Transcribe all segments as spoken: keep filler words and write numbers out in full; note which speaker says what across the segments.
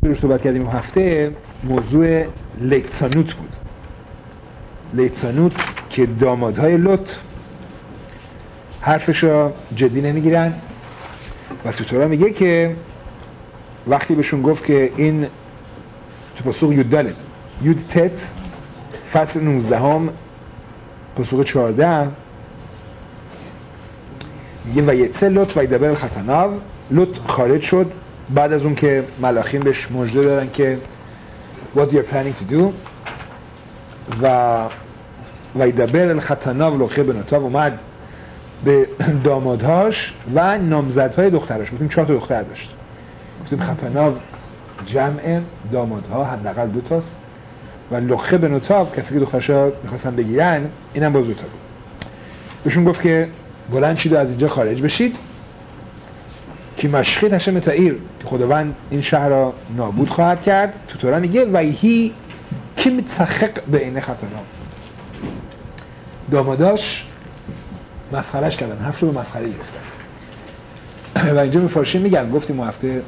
Speaker 1: رو صحبت کردیم این هفته موضوع لیتسانوت بود. لیتسانوت که دامادهای لوط حرفش رو جدی نمیگیرن و تو تورا میگه که وقتی بهشون گفت که این تو پاسخ یود دالت یود تت فصل نوزده هم پاسخ چهارده میگه و یتسه لوط و یدبر الختاناو، لوط خارج شد بعد از اون که ملاخین بهش مژده دادن که what you're planning to do و و یدبر الختاناو لوخه بنوتاو اومد به دامادهاش و نامزدهای دختراش. گفتیم چهار تا دختر داشت. گفتیم ختاناو جمع دامادها حداقل دو تاست و لوخه بنوتاو کسی که دخترشا میخواستن بگیرن اینم باز دو تا بود. بهشون گفت که بلند شید و از اینجا خارج بشید که مشخیت هشم تایر که خداوند این شهر را نابود خواهد کرد. تو تورا میگه ویهی که متسخق به این ختاناو، داماداش مسخرهش کردن، حرف رو به مسخره گرفتن و اینجا به فارسی میگن. گفتیم هفته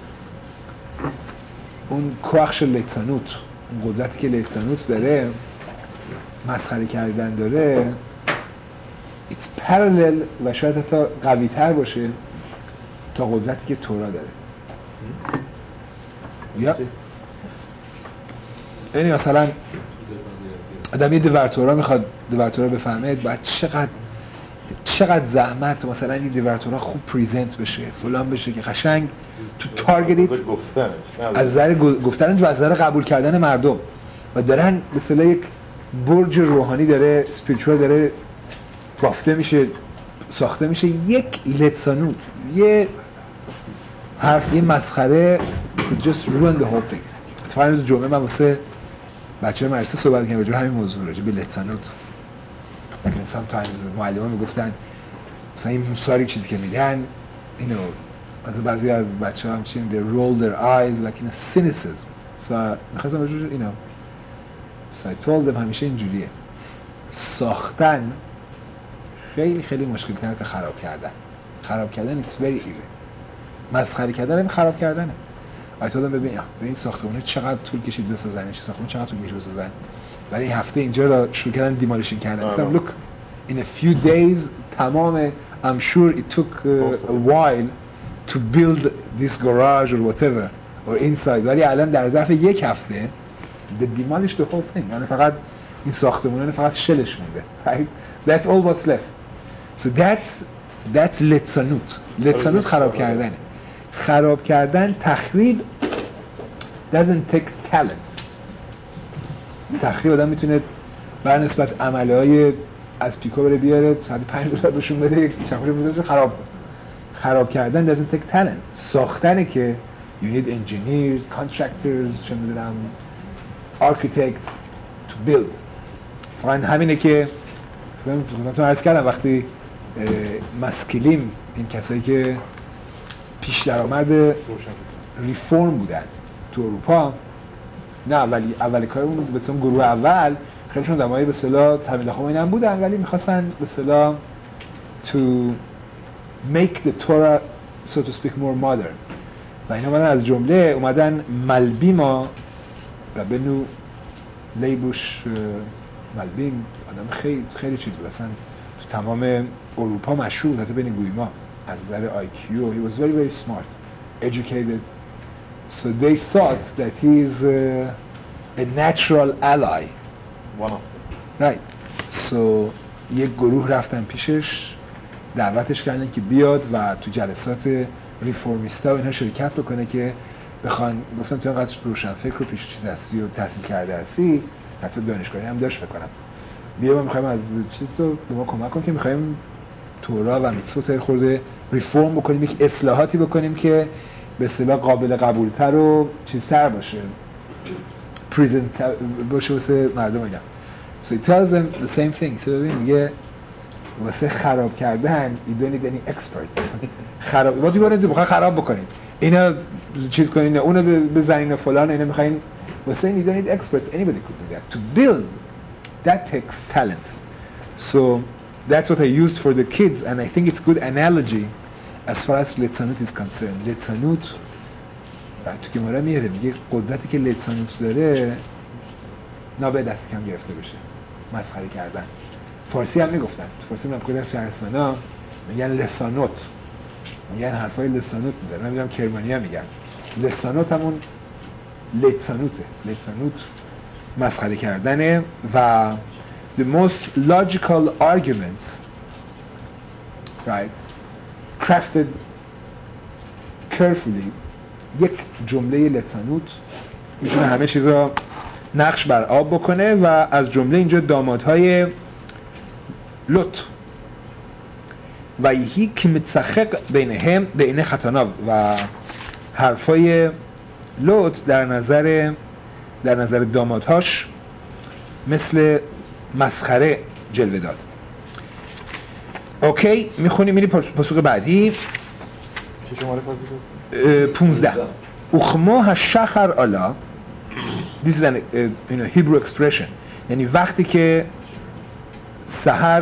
Speaker 1: اون کوخش لیتسانوت، اون قدرتی که لیتسانوت داره مسخره کردن داره it's parallel و شاید حتی قوی تر باشه تا قدرتی که تورا داره. یا یعنی مثلا آدم یه دورتورا میخواد دورتورا بفهمه باید چقدر چقدر زحمت مثلا این دیورتورا خوب پریزنت بشه فلان بشه که قشنگ تو تارگت از نظر گفتن و از نظر قبول کردن مردم و دارن به اصطلاح یک برج روحانی داره اسپریچوال داره بافته میشه ساخته میشه. یک لیتسانوت یه حرف یه مسخره to just ruin the whole thing. اتفاقا روز جمعه من واسه بچه مدرسه صحبت کردم راجع به همین موضوع، راجع به لیتسانوت. لیکن sometimes معلمان میگفتن مثلا این موساری چیزی که میگن اینو از بعضی از بچه‌ها همچین they roll their eyes like in a cynicism. so می‌خواستم راجع به اینو so I told them همیشه اینجوریه، ساختن خیلی خیلی مشکل تره تا خراب کردن. خراب کردن it's very easy. مسخره کردن هم خراب کردنه. I told them ببین این ساختمونه چقدر طول کشید بسازنش، ساختمون چقدر طول کشید بسازن، ولی این هفته اینجا رو شروع کردن دیمالیشن کردن. مثلا look in a few days تمام I'm sure it took uh, a while to build this garage or whatever or inside، ولی الان در ظرف یک هفته they demolished the whole thing. یعنی فقط این ساختمونه فقط شلش مونده. Right? That's all what's left. So that's that's لیتسانوت. لیتسانوت خراب کردنه. خراب کردن تخریب doesn't take talent. تخریب آدم میتونه بر نسبت عملهای از پیکو بره بیاره صد و پنج دلار بهشون بده چقدر میذاره خراب. خراب کردن doesn't take talent. ساختنه که you need engineers, contractors, چه میدونم architects to build. فقط همینه که خدمتتون عرض کردم وقتی مسکلیم این کسایی که پیش درآمد ریفورم بودن تو اروپا، نه اولی اولی کارمون به اسم گروه اول خیلیشون دمای به اصطلاح تبلیغ خو اینم بودن، ولی می‌خواستن به اصطلاح to make the Torah so to speak more modern و اینا اومدن از جمله اومدن ملبیما و بنو لیبوش ملبیم آدم خیلی خیلی چیز بود اصلا تو تمام اروپا مشهور بود، حتی بین گویما از نظر آی کیو he was very very smart educated so they thought that he is uh, a natural ally.
Speaker 2: Wow.
Speaker 1: Right. so یک گروه رفتن پیشش دعوتش کردن که بیاد و تو جلسات ریفورمیستا و اینا شرکت بکنه که بخوان گفتن تو اینقدر روشن فکر و پیش چیز هستی و تحصیل کرده هستی حتی دانشگاهی هم داشت بکنم بیا ما میخوایم از چیز تو به ما کمک کن که میخوایم تورا و میتسوت خورده ریفورم بکنیم، یک اصلاحاتی بکنیم که به اصطلاح قابل قبولتر و چیزتر باشه پریزنت باشه واسه مردم اینا. so it tells them the same thing. so میگه واسه خراب کردن you don't need any experts. خراب وقتی باید بخوای خراب بکنید اینا چیز کنین اونو بزنین فلان اینا میخواین واسه این you don't need experts. anybody could do that. to build that takes talent. so that's what I used for the kids and I think it's good analogy as far as لیتسانوت is concerned. لیتسانوت تو که مورا میاره میگه قدرتی که لسانوت داره ناباید دست کم گرفته بشه. مسخره کردن. فارسی هم میگفتن، فارسی هم کلی از شهرستانا میگن لسانوت، میگن حرفای لسانوت میزنن. من میگم کرمانی هم میگن لسانوت، همون لسانوته. لسانوت مسخره کردنه. و the most logical arguments, right, crafted carefully. یک جمله لسانوت میتونه همه چیزا نقش بر آب بکنه و از جمله اینجا دامادهای لوط و یهی که متسخق بین هم بین ختانا و حرفای لوط در نظر در نظر دامادهاش مثل مسخره جلوه داد. اوکی، میخونیم میریم پاسخ بعدی.
Speaker 2: چه شماره پاسخ؟
Speaker 1: پونزده. اخمو هشخر آلا. This is an uh, you know, Hebrew expression. یعنی وقتی که سحر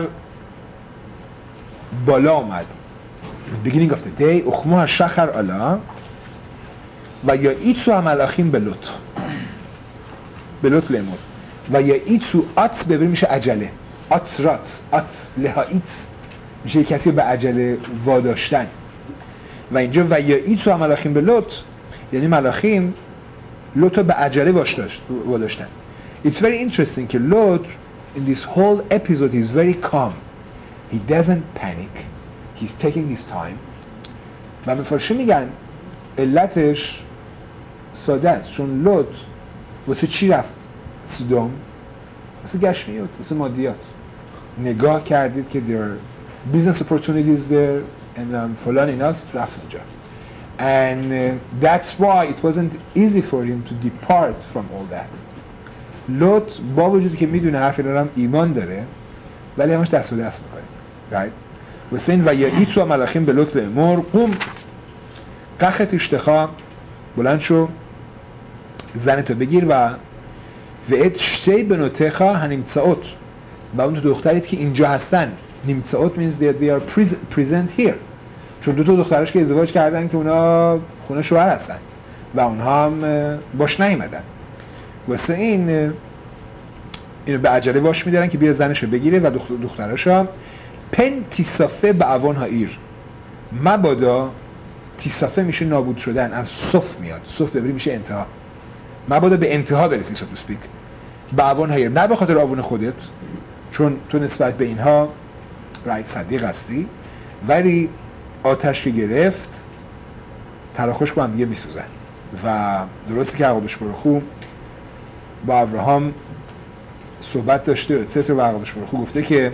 Speaker 1: بالا آمد، beginning of the day، اخمو هشخر آلا و یا ایتسو همالاخیم به لوط به لوط لیمور و یا ایتسو آتس ببریم میشه عجله، آتس راتس، آتس لها ایتس میشه کسی به عجله واداشتن. و اینجا و یا ایتسو همالاخیم به لوط یعنی ملاخیم لوط به عجله واداشتن. It's very interesting که لوط in this whole episode he's very calm. He doesn't panic. He's taking his time. و مفارشی میگن علتش ساده است، چون لوط واسه چی رفت سدوم؟ واسه گشمیات، واسه مادیات. نگاه کردید که there are business opportunities there and um, فلان ایناست، رفت اونجا. And uh, that's why it wasn't easy for him to depart from all that. لوط با وجودی که میدونه حرف اینا هم ایمان داره ولی همش دست به دست میکنه. right? واسه این و یا ایتو ملاخیم به لوط امور قوم قخت اشتخا بلند شو زنتو بگیر و وعد شتی بنوتخا هنیمتساوت و اون دو دختریت که اینجا هستن. نیمتساوت means that they are present here. چون دو تا دخترش که ازدواج کردن که اونا خونه شوهر هستن و اونها هم باش نیومدن. واسه این اینو به عجله واش میدارن که بیا زنشو بگیره و دختر دختراشو پن تیسافه به اوان ها ایر. مبادا تیسافه میشه نابود شدن، از صف میاد، صف ببری میشه انتها. مبادا به انتها برسی سو تو سپیک. به اوان ها ایر، نه به خاطر آوون خودت چون تو نسبت به اینها رایت صدیق هستی، ولی آتش که گرفت تراخوش با هم دیگه میسوزن. و درسته که عقابش برخو با ابراهام صحبت داشته ستر و عقابش برخو گفته که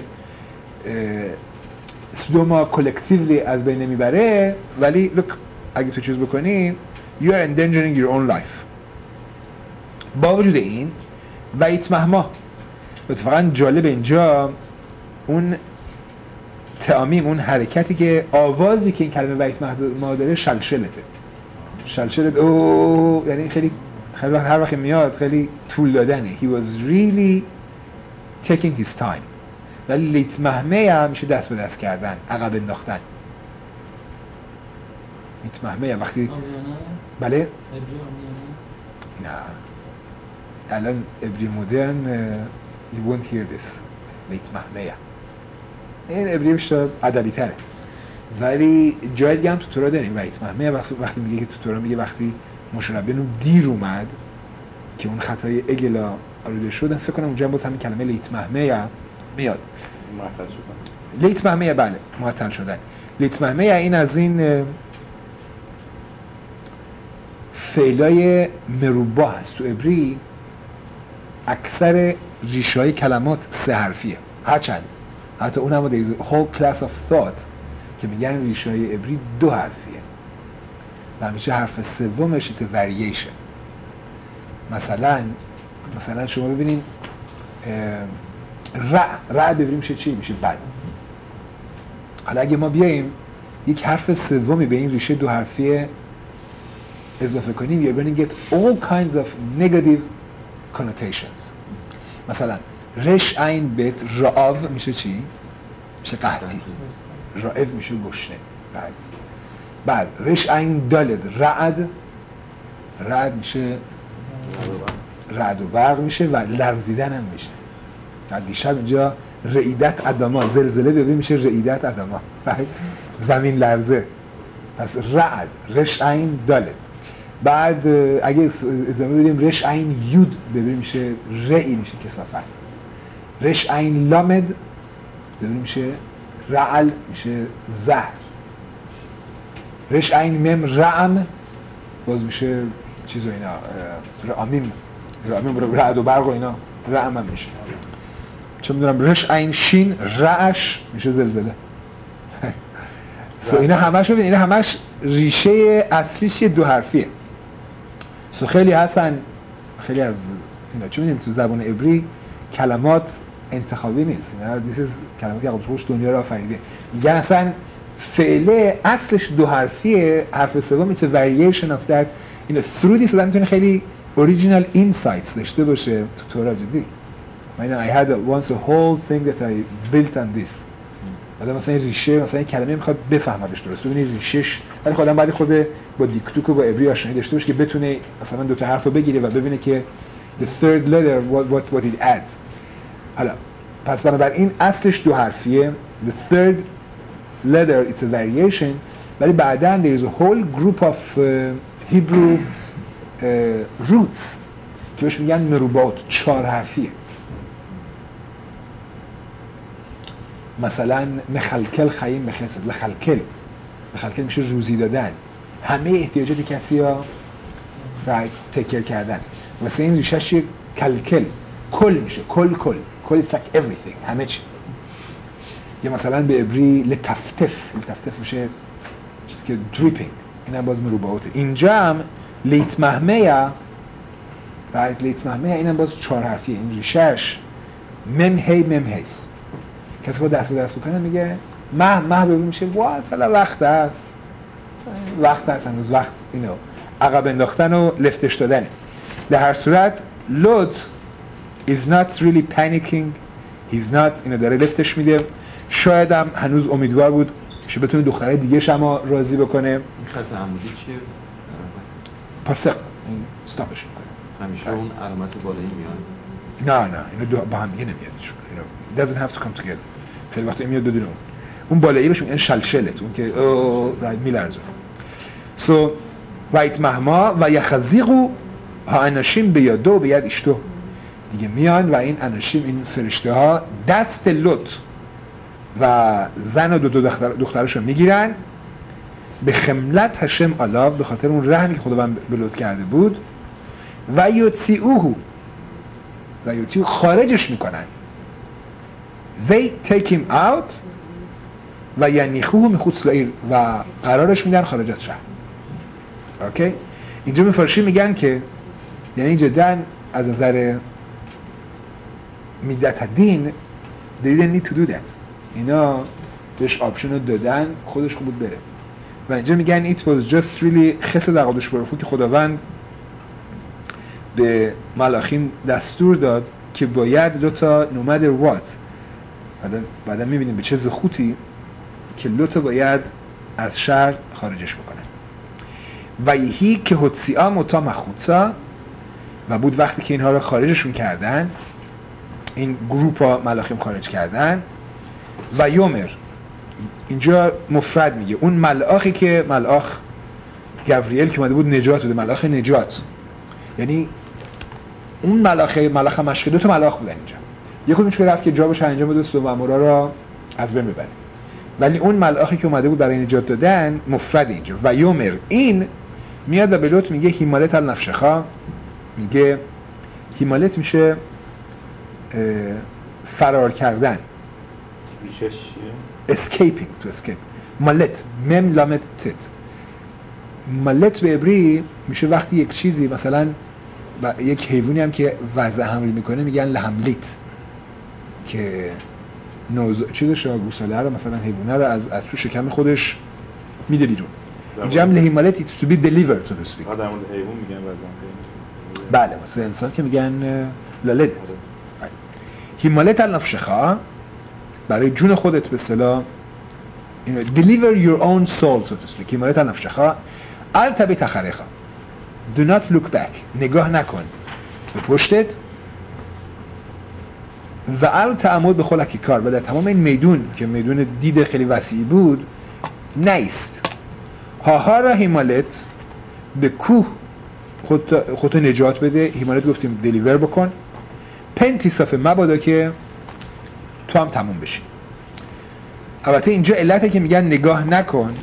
Speaker 1: سدوما کلکتیولی از بین نمیبره، ولی look اگه تو چیز بکنی you are endangering your own life. با وجود این و ایتمهما اتفاقا جالب اینجا اون تعمیم، اون حرکتی که آوازی که این کلمه وحید ما داره شلشلته. شلشلت او یعنی خیلی خیلی وقت هر وقت میاد خیلی طول دادنه. He was really taking his time. ولی لیتمهمه هم میشه دست به دست کردن، عقب انداختن. لیتمهمه وقتی بله نه الان ابری مدرن you won't hear this. لیتمهمه این ابری بیشتر ادبی تره، ولی جای دیگه هم تو تورا داریم. وحید مهمه وقتی میگه که تو تورا میگه وقتی مشربینو دیر اومد که اون خطای اگلا آلوده شدن، فکر کنم اونجا هم باز همین کلمه لیت مهمه میاد.
Speaker 2: معطل شدن.
Speaker 1: لیت مهمه بله معطل شدن. لیت مهمه این از این فعلای مروبا هست تو عبری. اکثر ریشه‌های کلمات سه حرفیه، هرچند حتی اون هم there is a whole class of thought که میگن ریشه‌های عبری دو حرفیه و همیشه حرف سومش it's a variation. مثلا مثلا شما ببینین رع رع ببینیم میشه چی؟ میشه بد. حالا اگه ما بیاییم یک حرف سومی به این ریشه دو حرفی اضافه کنیم you're going to get all kinds of negative connotations. مثلا رش عین بت رعاو میشه چی؟ میشه قحطی. رعب میشه گشنه. بعد بعد رش عین دالد رعد رعد میشه رعد و برق میشه و لرزیدن هم میشه. دیشب اینجا رعیدت ادما، زلزله ببین میشه رعیدت ادما، زمین لرزه. پس رعد، رش عین داله. بعد اگه ادامه بدیم رش عین یود ببین میشه رعی میشه کثافت. رش عین لامد ببین میشه رعل میشه زهر. رش عین مم رعم باز میشه چیز و اینا، رعامیم رعامیم رعد و برق و اینا رعم هم میشه. چه میدونم رش عین شین رعش میشه زلزله. سو اینا همش ببین اینا همش ریشه اصلیش دو حرفیه. سو خیلی هستن، خیلی از اینا چه میدونیم تو زبان عبری کلمات انتخابی نیست. اینا دیس کلماتی که خودش دنیا رو آفریده. میگن اصلا فعله اصلش دو حرفیه، حرف سوم it's a variation of that. اینا through this آدم میتونه خیلی original insights داشته باشه تو تورا جدی. من I had a, once a whole thing that I built on this. آدم مثلا ریشه مثلا این کلمه میخواد بفهمهش درست، ببینید ریشهش، ولی خودم بعد خود با دیکتوک و با عبری آشنایی داشته باشه که بتونه مثلا دو تا حرفو بگیره و ببینه که the third letter what what what it adds. حالا پس بنابراین اصلش دو حرفیه. the third letter it's a variation، ولی بعداً there is a whole group of uh, Hebrew uh, roots که بهش میگن مروبات، چهار حرفیه. مثلا مخلکل خیم مخنسد، لخلکل مخلکل میشه روزی دادن، همه احتیاجات کسی ها را تکر کردن. مثلا این ریشهش کلکل کل میشه، کل کل کل it's like everything، همه چی. یا مثلا به عبری لتفتف، لتفتف میشه چیزی که دریپینگ، این هم باز مروباوته. اینجا هم لیت مهمه بعد لیت مهمه این هم باز چهار حرفیه. این ریشهش مم هی مم هیست. کسی با دست به دست بکنه میگه مه مه ببین میشه وات حالا وقت است، وقت است هنوز وقت اینو عقب انداختن و لفتش دادنه. در هر صورت لوط is not really panicking، he's not اینو داره لفتش میده. شاید هم هنوز امیدوار بود که بتونه دختره دیگه شما راضی بکنه.
Speaker 3: این خط عمودی چیه؟
Speaker 1: پس این استاپش میکنه.
Speaker 3: همیشه اون علامت بالایی میاد؟
Speaker 1: نه نه اینو با هم دیگه نمیاد. It doesn't have to come together. خیلی وقتا میاد بدون اون اون بالایی بهش میگن شلشلت، اون که میلرزه. سو وایت مهما و یخزیقو ها اناشیم بیادو بیاد اشتو، دیگه میان و این اناشیم این فرشته ها دست لوط و زن و دو دو دختر دخترشو میگیرن به خملت هشم الاو، به خاطر اون رحمی که خداوند به لوط کرده بود. و یوتیوهو و یوتیو خارجش میکنن. they take him out و یعنیخوه میخوت لعیر و قرارش میدن خارج از شهر. اوکی؟ اینجا به فارسی میگن که یعنی جدا از نظر میدت دین they didn't need to do that، اینا بهش آپشن رو دادن، خودش خوب بود بره. و اینجا میگن it was just really خسد عقادش برفو که خداوند به ملاخیم دستور داد که باید دوتا no matter what، بعدا میبینیم به چه زخوتی که لوط باید از شهر خارجش بکنن. و یهی که هتسیعا متا مخوطا، و بود وقتی که اینها رو خارجشون کردن، این گروپ ها ملاخیم خارج کردن. و یومر اینجا مفرد میگه اون ملاخی که ملاخ گوریل که اومده بود نجات بده، ملاخ نجات، یعنی اون ملاخ ملاخ مشقی، دو تا ملاخ بودن اینجا، یک کدومش که رفت که جابش انجام بده سو مامورا را از بین ببره، ولی اون ملاخی که اومده بود برای نجات دادن مفرد اینجا. و یومر این میاد و به لوط میگه هیمالت النفشخا، میگه هیمالت میشه فرار کردن،
Speaker 2: ریشش چیه؟
Speaker 1: escaping، to escape. مالت مم لامت تت، مالت به عبری میشه وقتی یک چیزی مثلا یک حیوانی هم که وضع حمل میکنه میگن لحملیت، که نوز چیزش رو گوساله رو مثلا حیوانه رو از از تو شکم خودش میده بیرون. اینجا هم لحملیت it's to be delivered so to speak.
Speaker 2: آدم حیوان میگن وضع.
Speaker 1: بله مثلا انسان که میگن لالد. هیمالت النفشخا برای جون خودت به اصطلاح deliver your own soul so to speak. هیمالت النفشخا التبی تخریخا، do not look back نگاه نکن به پشتت و ال تعمد به خلک کار و در تمام این میدون که میدون دید خیلی وسیعی بود نیست هاها را هیمالت به کوه خودتو خود نجات بده هیمالت گفتیم دلیور بکن پنتی صافه مبادا که تو هم تموم بشی البته اینجا علته که میگن نگاه نکن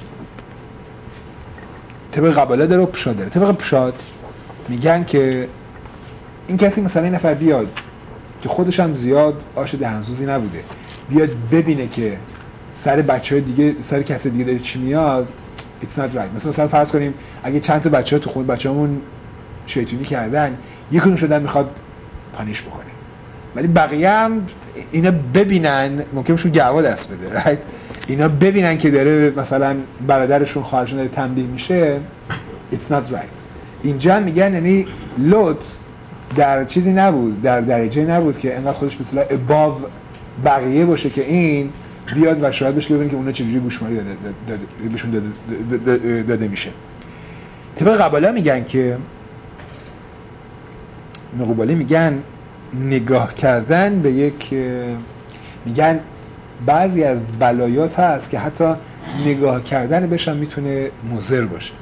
Speaker 1: طبق قباله داره و پشاد داره طبق پشاد میگن که این کسی مثلا این نفر بیاد که خودش هم زیاد آش دهنسوزی نبوده بیاد ببینه که سر بچه‌های دیگه سر کسی دیگه داره چی میاد it's not right مثلا مثلا فرض کنیم اگه چند تا بچه‌ها تو خود بچه‌مون شیطونی کردن یکیشون شدن میخواد پانیش بکنه ولی بقیه هم اینا ببینن ممکنه شون گوا دست بده right اینا ببینن که داره مثلا برادرشون خواهرشون داره تنبیه میشه it's not right اینجا میگن یعنی لوط در چیزی نبود در درجه نبود که انقدر خودش مثلا above بقیه باشه که این بیاد و شاید بشه ببینه که اونا چجوری گوشمالی داده داده بهشون داده, داده, داده میشه طبق قباله میگن که نقوباله میگن نگاه کردن به یک میگن بعضی از بلایات هست که حتی نگاه کردن بهش هم میتونه مضر باشه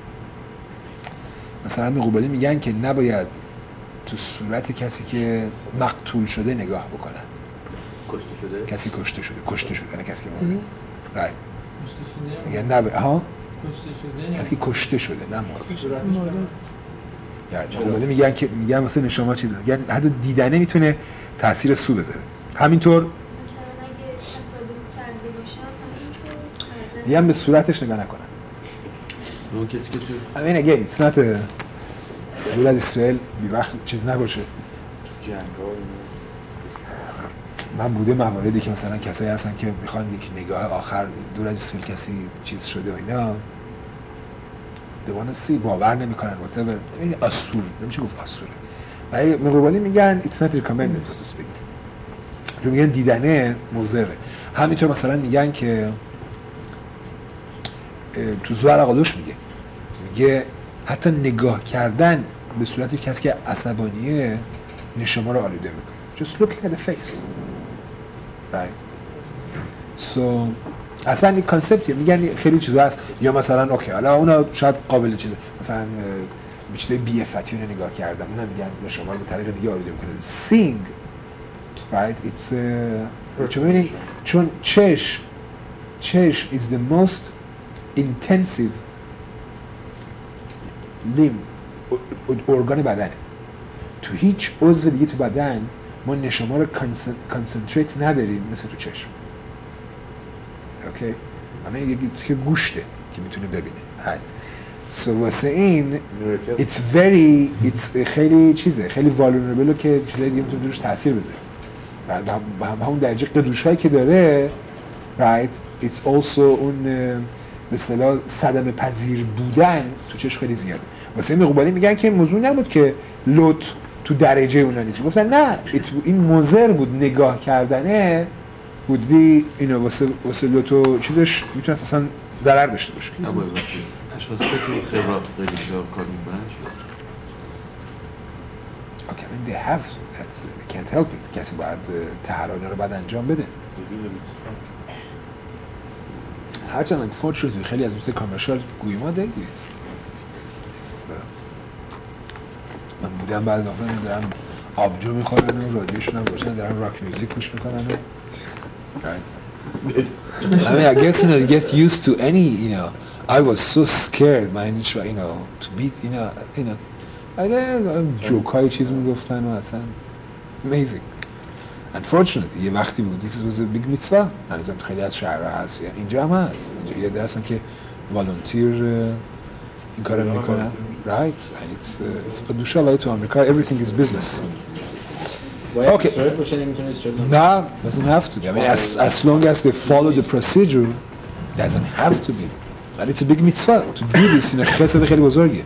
Speaker 1: مثلا نقوباله میگن که نباید تو صورت کسی که مقتول شده نگاه بکنن
Speaker 3: کشته شده
Speaker 1: کسی کشته شده کشته شده نه کسی که مرده رایت میگن نباید ها
Speaker 4: کشته شده
Speaker 1: کسی که کشته شده نه مرده یعنی میگن که میگن واسه نشما چیزا میگن حتی دیدنه میتونه تاثیر سو بذاره همینطور میگن به صورتش نگاه نکنن
Speaker 3: اون کسی که تو
Speaker 1: همین اگه اسنت دور از اسرائیل بی وقت چیز نباشه
Speaker 2: جنگ‌ها
Speaker 1: من بوده مواردی که مثلا کسایی هستن که میخوان یک نگاه آخر دور از اسرائیل کسی چیز شده و اینا دوانسی باور نمیکنن whatever این اصول نمیشه گفت اصوله ولی مقابلی میگن it's not recommended to speak چون میگن دیدنه مضره همینطور مثلا میگن که تو زوار قالوش میگه میگه حتی نگاه کردن به صورت کسی که عصبانیه نشما رو آلوده میکنه just looking at the face right so اصلا این کانسپتیه میگن خیلی چیزا هست یا مثلا اوکی حالا اونا شاید قابل چیزه مثلا بیشتر بی افتی رو نگاه کردم اونا میگن نشما رو به طریق دیگه آلوده میکنه seeing right it's uh, چون ببینید چون چشم چشم is the most intensive limb ارگان بدنه تو هیچ عضو دیگه تو بدن ما نشما رو کانسنتریت نداریم مثل تو چشم اوکی اما یکی که گوشته که میتونه ببینه های so واسه این it's very it's خیلی چیزه خیلی vulnerable که چیزای دیگه میتونه روش تاثیر بذاره و همون درجه قدوش هایی که داره right it's also اون به اصطلاح صدمه پذیر بودن تو چشم خیلی زیاده واسه این مقابلی میگن که موضوع نبود که لوط تو درجه اونا نیست گفتن نه این مضر بود نگاه کردنه بود بی اینو واسه واسه لوط و چیزش میتونه اصلا ضرر داشته باشه
Speaker 3: نباید باشه اشخاصی که تو خبرات خیلی زیاد کار میکنن
Speaker 1: اوکی I mean they have that's they can't help it کسی باید تحرانه رو باید انجام بده هرچند unfortunately خیلی از مثل کامرشال گویما دیگه من بودم بعض وقتا دارم آبجو میخورن و رادیوشون هم روشن دارن راک میوزیک گوش میکنن و I mean I guess you know you get used to any you know I was so scared man you know to beat you know you know اگه جوکای چیز میگفتن و اصلا amazing unfortunately یه وقتی بود this was a big mitzvah هنوزم خیلی از شهرها هست اینجا هم هست اینجا یه درستن که والنتیر این کارو میکنن right and it's uh, it's قدوشه الله تو آمریکا everything is business
Speaker 4: باید اسرائیل باشه نمیتونه اسرائیل
Speaker 1: نه doesn't have to be I mean as, as long as they follow the procedure doesn't have to be but it's a big mitzvah to do this این خسد خیلی بزرگیه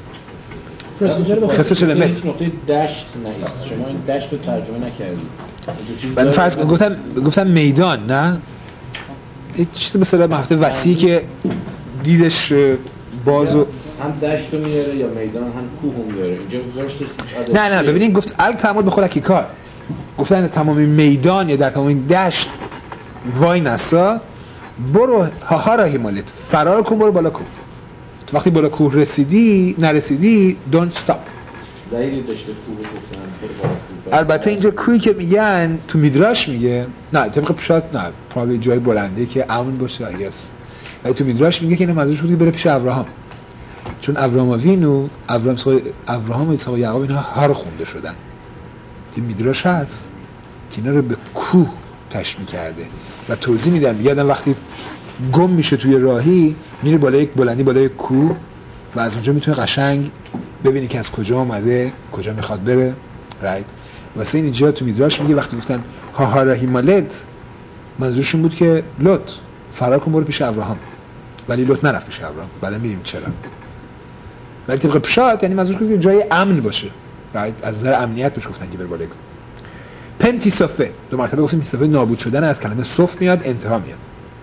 Speaker 1: خسد شده مت
Speaker 4: نقطه دشت نیست شما این دشت رو ترجمه نکردید
Speaker 1: من فرض گفتم گفتم میدان نه یه چیز مثلا محتوی وسیعی که دیدش باز و
Speaker 4: هم دشت رو میاره یا میدان هم کوه رو میاره اینجا گذاشت.
Speaker 1: نه نه ببینید گفت ال تعمد به خودکی کار گفتن تمام میدان یا در تمام دشت وای نسا برو ها را هیمالت فرار کن برو بالا کوه. تو وقتی بالا کوه رسیدی نرسیدی don't stop.
Speaker 4: دلیلی داشته کوه گفتن.
Speaker 1: البته اینجا کوهی که میگن تو میدراش میگه نه طبق پشات نه پرابی جای بلنده که امن باشه ایاس. ولی تو میدراش میگه که اینا منظورش بود که بره پیش ابراهام چون ابراهام وینو ابراهام سوی ابراهام و اسحاق و یعقوب اینا هر خونده شدن. تو میدراش هست که اینا رو به کوه تشبیه کرده و توضیح میدن میگن وقتی گم میشه توی راهی میره بالای یک بلندی بالای کوه و از اونجا میتونه قشنگ ببینی که از کجا اومده کجا میخواد بره رایت. واسه این اینجا تو میدراش میگه وقتی گفتن ها ها را هیمالت منظورشون بود که لوط فرار کن برو پیش ابراهام ولی لوط نرفت پیش ابراهام. بعدا میبینیم چرا. ولی طبق پشات یعنی منظورش بود که جای امن باشه رایت از نظر امنیت بهش گفتن که بره بالای کوه. پنتیسافه دو مرتبه گفتیم تیسافه نابود شدن از کلمه صف میاد انتها میاد.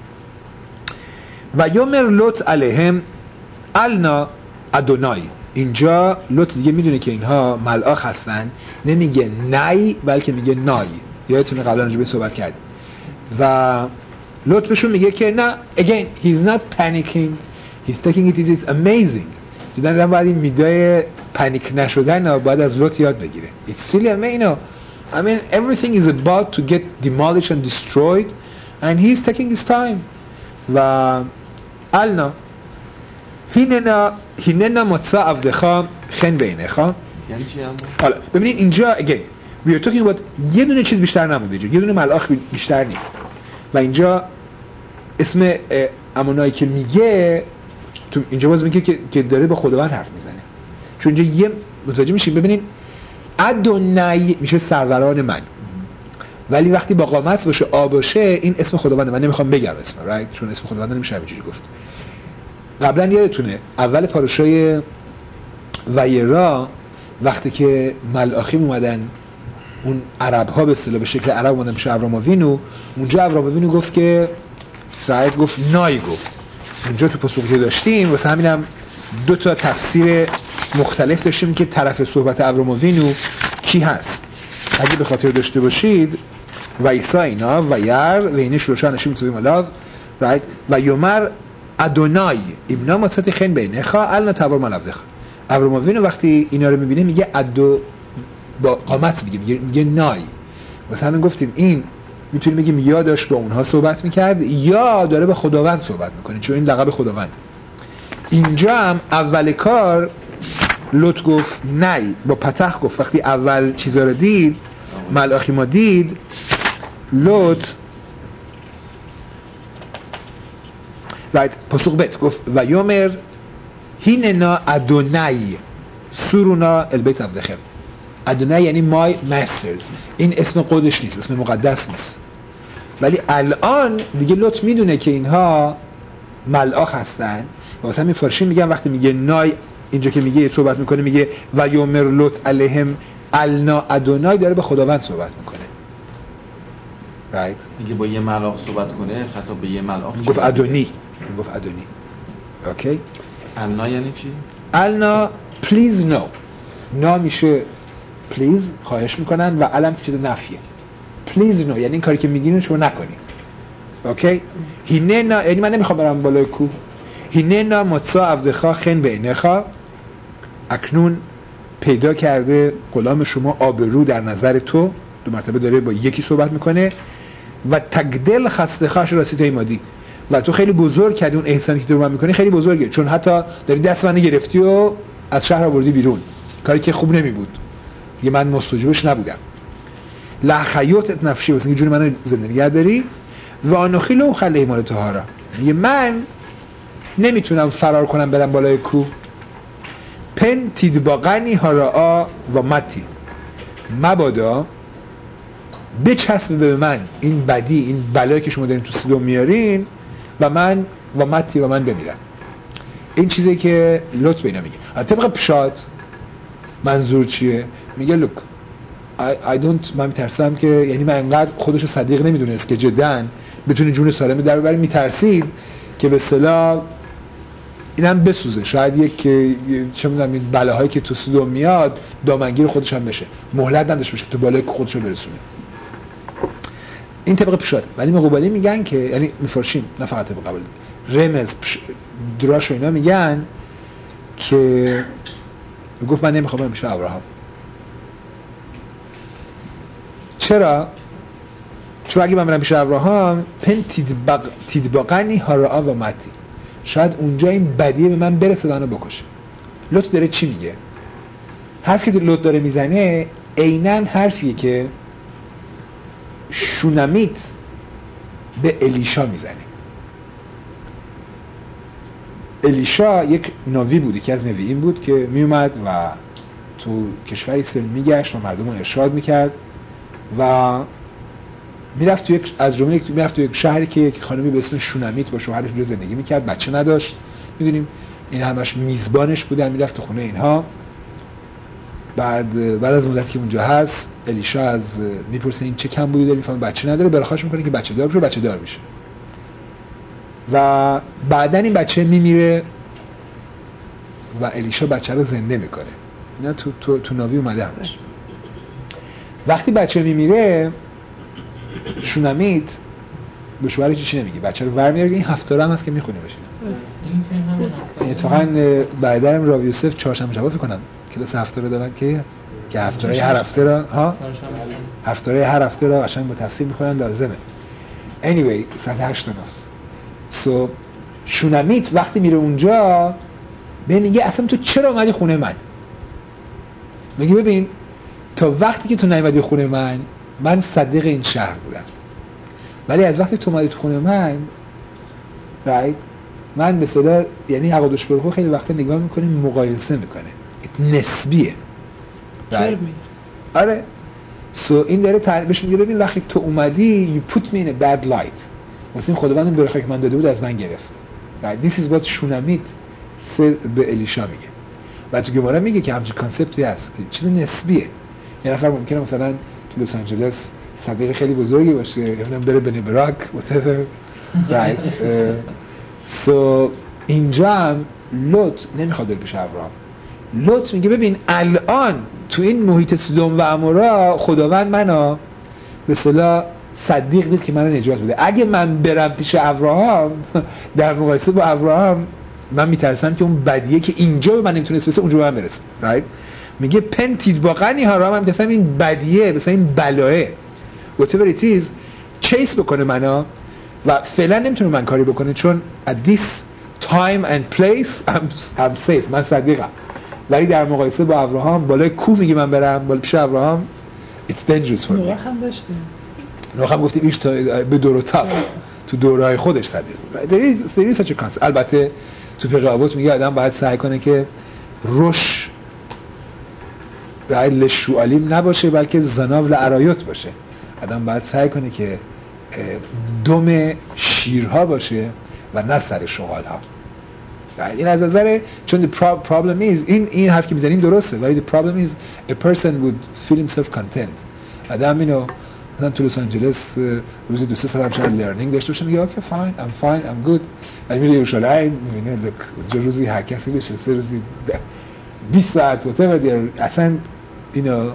Speaker 1: و یومر لوط علیهم النا ادونای اینجا لوط دیگه میدونه که اینها ملاک هستن نمیگه نای بلکه میگه نای. یادتونه قبلا راجع به صحبت کردیم و لوط بهشون میگه که نه again he's not panicking he's taking it easy it's amazing. دیدن باید این میدای پنیک نشدن باید از لوط یاد بگیره. it's really amazing you know I mean everything is about to get demolished and destroyed and he's taking his time. و النا هیننا هیننا متصا عبدخا خن بینخا
Speaker 3: یعنی چی هم؟
Speaker 1: حالا ببینید اینجا again we are talking about یه دونه چیز بیشتر نمونده یه دونه ملاک بیشتر نیست و اینجا اسم امونایی که میگه تو اینجا باز میگه که که داره به خداوند حرف میزنه چون اینجا یه متوجه میشیم ببینید ادونای میشه سروران من ولی وقتی با قامت باشه آ باشه این اسم خداونده. من نمیخوام بگم اسم رایت چون اسم خداونده نمیشه اینجوری گفت. قبلا یادتونه اول پاراشای ویرا وقتی که ملاخیم اومدن اون عرب ها به اصطلاح به شکل عرب اومدن پیش ابراهام وینو اونجا ابراهام وینو گفت که رایت گفت نای گفت اونجا تو پاسخگویی داشتیم واسه همینم دو تا تفسیر مختلف داشتیم که طرف صحبت ابراهام وینو کی هست. اگه به خاطر داشته باشید و عیسی اینا و یر و اینش روشن نشیم تو ملاو رایت و یومر ادونای ابنا متصات خن بینخا النا تبار ملافدخ. ابراهام وینو وقتی اینا رو میبینه میگه ادو با قامت میگه میگه, میگه نای. واسه همین گفتیم این میتونیم بگیم یا داشت با اونها صحبت میکرد یا داره به خداوند صحبت میکنه چون این لقب خداوند. اینجا هم اول کار لوط گفت نای با پتخ گفت وقتی اول چیزا رو دید ملاخی ما دید لوط رایت پاسخ بت گفت و یومر هیننا ادونای سورونا البیت عبدخم. ادونای یعنی مای مسترز این اسم قدش نیست اسم مقدس نیست ولی الان دیگه لوط میدونه که اینها ملاک هستن واسه همین فارسی میگن وقتی میگه نای اینجا که میگه صحبت میکنه میگه و یومر لوط علیهم النا ادونای داره به خداوند صحبت میکنه رایت
Speaker 3: میگه با یه ملاک صحبت کنه خطاب به یه ملاک
Speaker 1: گفت ادونی گفت ادونی اوکی.
Speaker 3: النا یعنی چی؟
Speaker 1: النا پلیز نو نا میشه پلیز خواهش میکنن و علم چیز نفیه پلیز نو یعنی این کاری که میگین شما نکنید اوکی. هینه نا یعنی من نمیخوام برم بالای کوه هینه نا متصا عبدخا خن بینخا اکنون پیدا کرده غلام شما آبرو در نظر تو. دو مرتبه داره با یکی صحبت میکنه و تگدل خسته خاش راسی تای مادی و تو خیلی بزرگ کردی اون احسانی که دور من میکنی خیلی بزرگه چون حتی داری دست من گرفتی و از شهر آوردی بیرون کاری که خوب نمی بود یه من مستوجبش نبودم. لحخیوت نفشی واسه اینجوری منو زنده نگه داری و آنخی لو خلی مال طهارا یه من نمیتونم فرار کنم برم بالای کوه. پن تیدباقنی هارا و متی مبادا بچسب به من این بدی این بلایی که شما دارین تو سیدو میارین و من و متی و من بمیرم. این چیزی که لوط به اینا میگه. طبق پشات منظور چیه؟ میگه لوک I, I don't من میترسم که یعنی من انقدر خودش صدیق نمیدونست که جدن بتونه جون سالمی در ببره میترسید که به اصطلاح اینم بسوزه، شاید یک چه میدونم این بلاهایی که تو سودوم میاد دامنگیر خودش هم بشه، مهلت نداشته باشه تو بالای خودش رو برسونه. این طبق پیشاته. ولی مقابلی میگن که یعنی میفرشیم نه فقط طبق قبل رمز دراش و اینا میگن که گفت من نمیخوام برم پیش ابراهام. چرا؟ چون اگه من برم پیش ابراهام پن تیدبق تیدبقنی هارا و متی، شاید اونجا این بدیه به من برسه منو بکشه. لوط داره چی میگه؟ حرفی که لوط داره میزنه عیناً حرفیه که شونامیت به الیشا میزنه. الیشا یک نبی بود، یکی از نبیین بود که میومد و تو کشور اسرائیل میگشت و مردم رو ارشاد میکرد و میرفت تو یک از جمله میرفت تو یک شهری که یک خانمی به اسم شونامیت با شوهرش رو زندگی میکرد، بچه نداشت. میدونیم این همش میزبانش بودن، میرفت تو خونه اینها. بعد بعد از مدتی که اونجا هست الیشا از میپرسه این چه کم بودی داری، میفهمه بچه نداره، برخواش میکنه که بچه دار بشه، بچه دار میشه و بعدن این بچه میمیره و الیشا بچه رو زنده میکنه. اینا تو تو تو ناوی اومده همش. وقتی بچه میمیره شونامیت به شوهرش چی نمیگه، بچه رو ور این هفتاره هم هست که میخونه بشینه. اتفاقا بعدم راوی یوسف چهارشنبه شب فکر کنم کلاس هفتاره دارن که که هفتاره هر هفته را ها هفتاره هر هفته را قشنگ با تفسیر میخونن، لازمه. anyway ساعت هشت و نصف سو شونامیت وقتی میره اونجا به میگه اصلا تو چرا اومدی خونه من؟ میگه ببین تا وقتی که تو نیومدی خونه من من صدیق این شهر بودم، ولی از وقتی تو اومدی تو خونه من right من مثلا یعنی عقادش برخو خیلی وقتا نگاه میکنیم مقایسه میکنه نسبیه right. آره سو so این داره تعریفش میگه ببین وقتی تو اومدی you put me in a bad light، واسه این خداوند اون برخی که من داده بود از من گرفت right. This is what شونامیت به الیشا میگه و تو گمارا میگه که همچین کانسپتی هست که چیز نسبیه. یه نفر ممکنه مثلا تو لس آنجلس صدیق خیلی بزرگی باشه یا مثلا بره به نبراک whatever right. so اینجا هم لوط نمیخواد بره پیش ابراهام. لوط میگه ببین الان تو این محیط سدوم و عمورا خداوند منو به اصطلاح صدیق دید که منو نجات بده. اگه من برم پیش ابراهام در مقایسه با ابراهام من میترسم که اون بدیه که اینجا به من نمیتونست برسه اونجا به من برسه right. میگه پنتید واقعا حرام هم میترسم این بدیه مثلا این بلایه whatever it is چیس بکنه منو و فعلا نمیتونه من کاری بکنه چون at this time and place I'm, I'm safe، من صدیقم. ولی در مقایسه با ابراهام بالای کوه میگه من برم بالا پیش ابراهام it's dangerous for me.
Speaker 5: نوح هم داشتیم
Speaker 1: نوح هم گفتیم ایش به دور و تاپ تو دورهای خودش صدیق. there is, there is such a concept. البته تو پیغاوت میگه آدم باید سعی کنه که روش باید لشوالیم نباشه بلکه زناو لعرایت باشه. آدم باید سعی کنه که دم شیرها باشه و نه سر شغال ها. این از نظر چون the problem is این این حرف که میزنیم درسته ولی the problem is a person would feel himself content. آدم اینو مثلا تو لس آنجلس روزی دو سه ساعت شاید لرنینگ داشته باشه میگه اوکی فاین I'm fine I'm good. ولی میره یروشلایم میبینه اونجا روزی هر کسی بشه سه روزی بیست ساعت whatever دیگه. اصلا اینو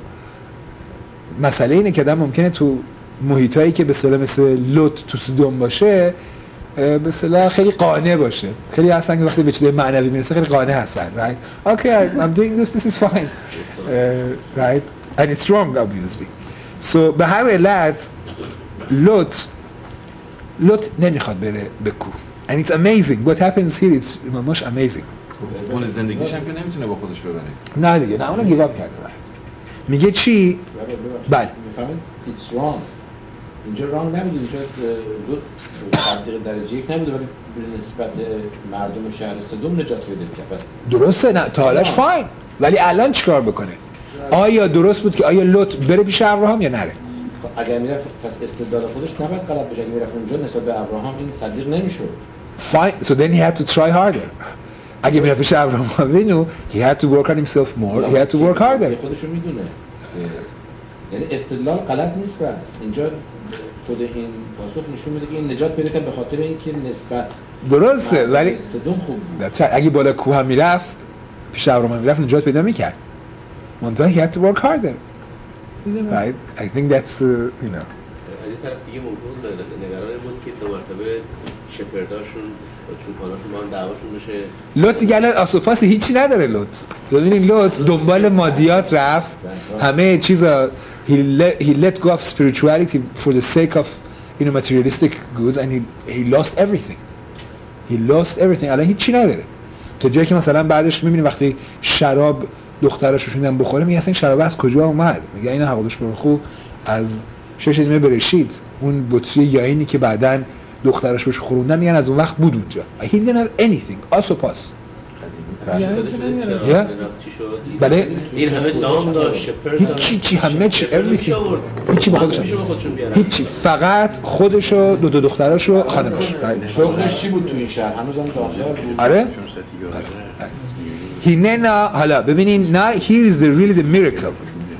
Speaker 1: مسئله اینه که آدم ممکنه تو محیطایی که به اصطلاح مثل لوط تو سدوم باشه به اصطلاح خیلی قانع باشه. خیلی هستن که وقتی به چیز معنوی میرسه خیلی قانع هستن right. Okay I'm doing this this is fine uh, right and it's wrong obviously. so به هر علت لوط لوط نمیخواد بره به کوه and it's amazing what happens here it's ماش amazing.
Speaker 3: اون زندگیش هم که نمیتونه با خودش ببره.
Speaker 1: نه دیگه نه اونو گیو اپ کرده right. میگه چی؟ بله
Speaker 4: میفهمید it's wrong. اینجا رانگ نمیدونی اینجا دو تبدیق درجه یک نمیده ولی به نسبت مردم شهر سدوم نجات پیدا کرد.
Speaker 1: درسته نه تا حالش فاین ولی الان چیکار بکنه؟ آیا درست بود که آیا لوط بره پیش ابراهام یا نره؟
Speaker 4: اگر میرفت پس استدلال خودش نباید غلط بشه. اگه میرفت اونجا نسبت به ابراهام این صدیق نمیشد.
Speaker 1: Fine so then he had to try harder. اگه میرفت پیش ابراهام وینو he had to work on himself more he had to work harder.
Speaker 4: خودشو میدونه یعنی استدلال غلط نیست بس اینجا خود این پاسخ نشون میده که این نجات پیدا کرد به خاطر اینکه نسبت
Speaker 1: درسته ولی
Speaker 4: صدوم خوب بود.
Speaker 1: اگه بالا کوه هم میرفت پیش ابراهیم میرفت نجات پیدا میکرد. منتها he had to work harder. Right? I think that's uh, you know.
Speaker 5: از این طرف دیگه موضوع نگران بود که دو مرتبه شپرداشون و چوپاناشون با هم دعواشون بشه.
Speaker 1: لوط دیگه الان آسوپاسی هیچی نداره لوط. ببینید لوط دنبال مادیات رفت. همه چیزا he let, he let go of spirituality for the sake of you know materialistic goods and he he lost everything. He lost everything. الان هیچی نداره. تا جایی که مثلا بعدش می‌بینی وقتی شراب دخترش رو شوندن بخوره میگه اصلا این شراب از کجا اومد؟ میگه این حوادث برخو از شش نیمه برشید اون بطری یاینی که بعدن دخترش بهش خوروندن میگن از اون وقت بود اونجا. He didn't have anything. Also pass. بله
Speaker 5: این همه دام داشت
Speaker 1: هیچی چی همه چی everything هیچی به خودش هیچی فقط خودش و دو دو دخترش و خانمش.
Speaker 4: شغلش چی بود تو این شهر؟ هنوز هم دامدار بود.
Speaker 1: آره هیننا حالا ببینین نه here is the really the miracle.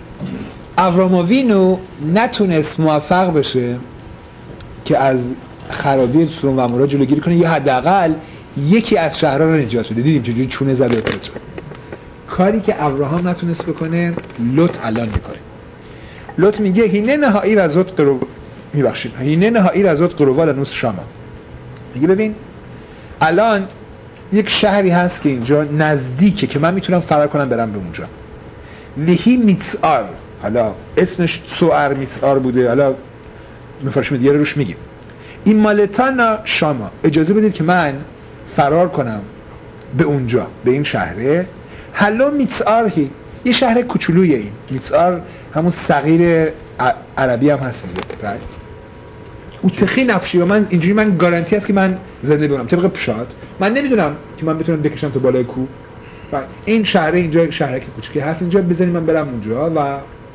Speaker 1: ابراموینو نتونست موفق بشه که از خرابی سدوم و عمورا جلوگیری کنه یا حداقل یکی از شهرها رو نجات بده. دیدیم چجوری چونه زد و پترو. کاری که ابراهام نتونست بکنه لوط الان میکنه. لوط میگه هینه نهایی رزوت قرو میبخشید هینه نهایی رزوت قروال نوس شاما. میگه ببین الان یک شهری هست که اینجا نزدیکه که من میتونم فرار کنم برم به اونجا. لیهی میتسار حالا اسمش سوار میتسار بوده حالا مفارش میدیاره روش میگیم این مالتانا شاما اجازه بدید که من فرار کنم به اونجا به این شهره. حالا میتسارهی یه شهر کوچولویه این میتسار همون صغیر عربی هم هست دیگه اون تخی نفشی و من اینجوری من گارانتی هست که من زنده بمونم طبق پشاد من نمیدونم که من بتونم بکشم تا بالای کوه این شهر اینجا شهرک کوچیکی هست اینجا بزنید من برم اونجا و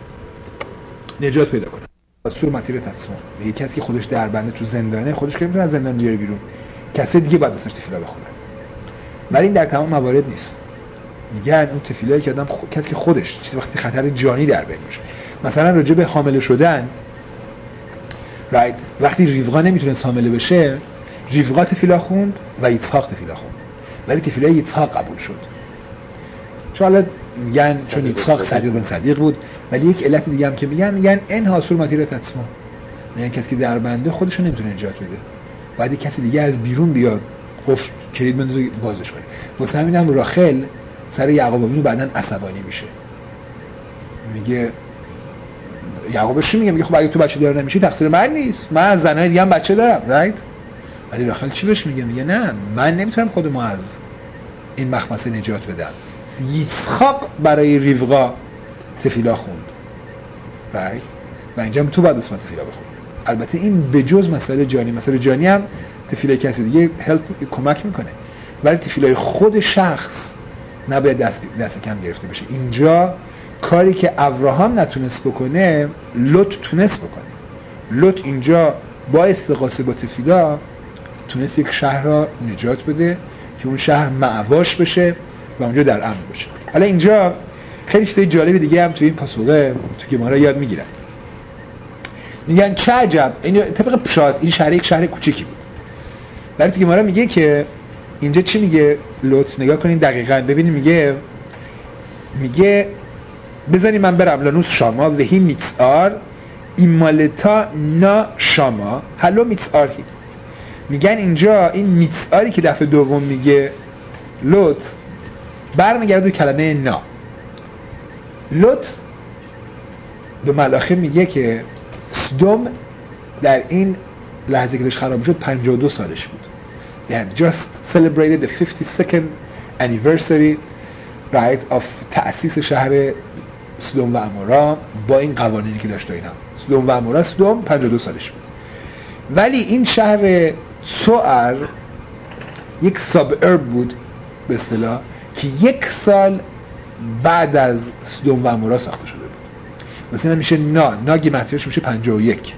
Speaker 1: نجات پیدا کنم. سور ماتیر تصمیم یه کسی که خودش دربنده تو زندانه خودش که میتونه از زندان بیاره بیرون کسی دیگه باید ازش تفیلا بخونه ولی این در تمام موارد نیست. میگن اون تفیلایی که آدم خود... کسی که خودش چیز وقتی خطر جانی در بین باشه مثلا راجع به حامله شدن رایت right. وقتی ریوقا نمیتونست حامله بشه ریوقا تفیلا خوند و یسحاق تفیلا خوند ولی تفیلای یسحاق قبول شد چون حالا میگن چون یسحاق صدیق بن صدیق بود ولی یک علت دیگه هم که میگن میگن ان حاصل ماتیر تصمیم میگن کسی که در بنده خودشو نمیتونه نجات بده باید کسی دیگه از بیرون بیاد قفل کلید بندازه بازش کنه. واسه همینم راخل سر یعقوب اینو بعدن عصبانی میشه میگه یعقوبش میگه میگه خب اگه تو بچه دار نمیشی تقصیر من نیست من از زنای دیگه هم بچه دارم رایت ولی راخل چی بهش میگه میگه نه من نمیتونم خودمو از این مخمسه نجات بدم. یسحاق برای ریوقا تفیلا خوند رایت و اینجا هم تو باید اسم تفیلا بخون. البته این به جز مسئله جانی مسئله جانی هم تفیلای کسی دیگه هلپ کمک میکنه ولی تفیلای خود شخص نباید دست, دست کم گرفته بشه. اینجا کاری که ابراهام نتونست بکنه لوط تونست بکنه. لوط اینجا با استغاثه با تفیلا تونست یک شهر را نجات بده که اون شهر مأواش بشه و اونجا در امن باشه. حالا اینجا خیلی چیزای جالب دیگه هم تو این پاسوقه تو گمارا یاد میگیرن. میگن چه عجب این طبق پشات این شهر یک شهر کوچیکی بود ولی تو گمارا میگه که اینجا چی میگه لوط نگاه کنین دقیقاً ببینید میگه میگه بذاری من برم لانوس شاما وهی میتسار ایمالتا نا شاما هلو میتساری. میگن اینجا این میتساری که دفعه دوم میگه لوط برمیگرده به کلمه نا. لوط به ملاخه میگه که سدوم در این لحظه که داشت خراب شد پنجاه و دو سالش بود. They had just celebrated the fifty-second anniversary right of تأسیس شهر سدوم و عمورا با این قوانینی که داشت اینا. سدوم و عمورا سدوم پنجاه و دو سالش بود ولی این شهر سوار یک سابعرب بود به اصطلاح که یک سال بعد از سدوم و عمورا ساخته شده بود. مثلا میشه نا نا گیمتریش میشه پنجاه و یک.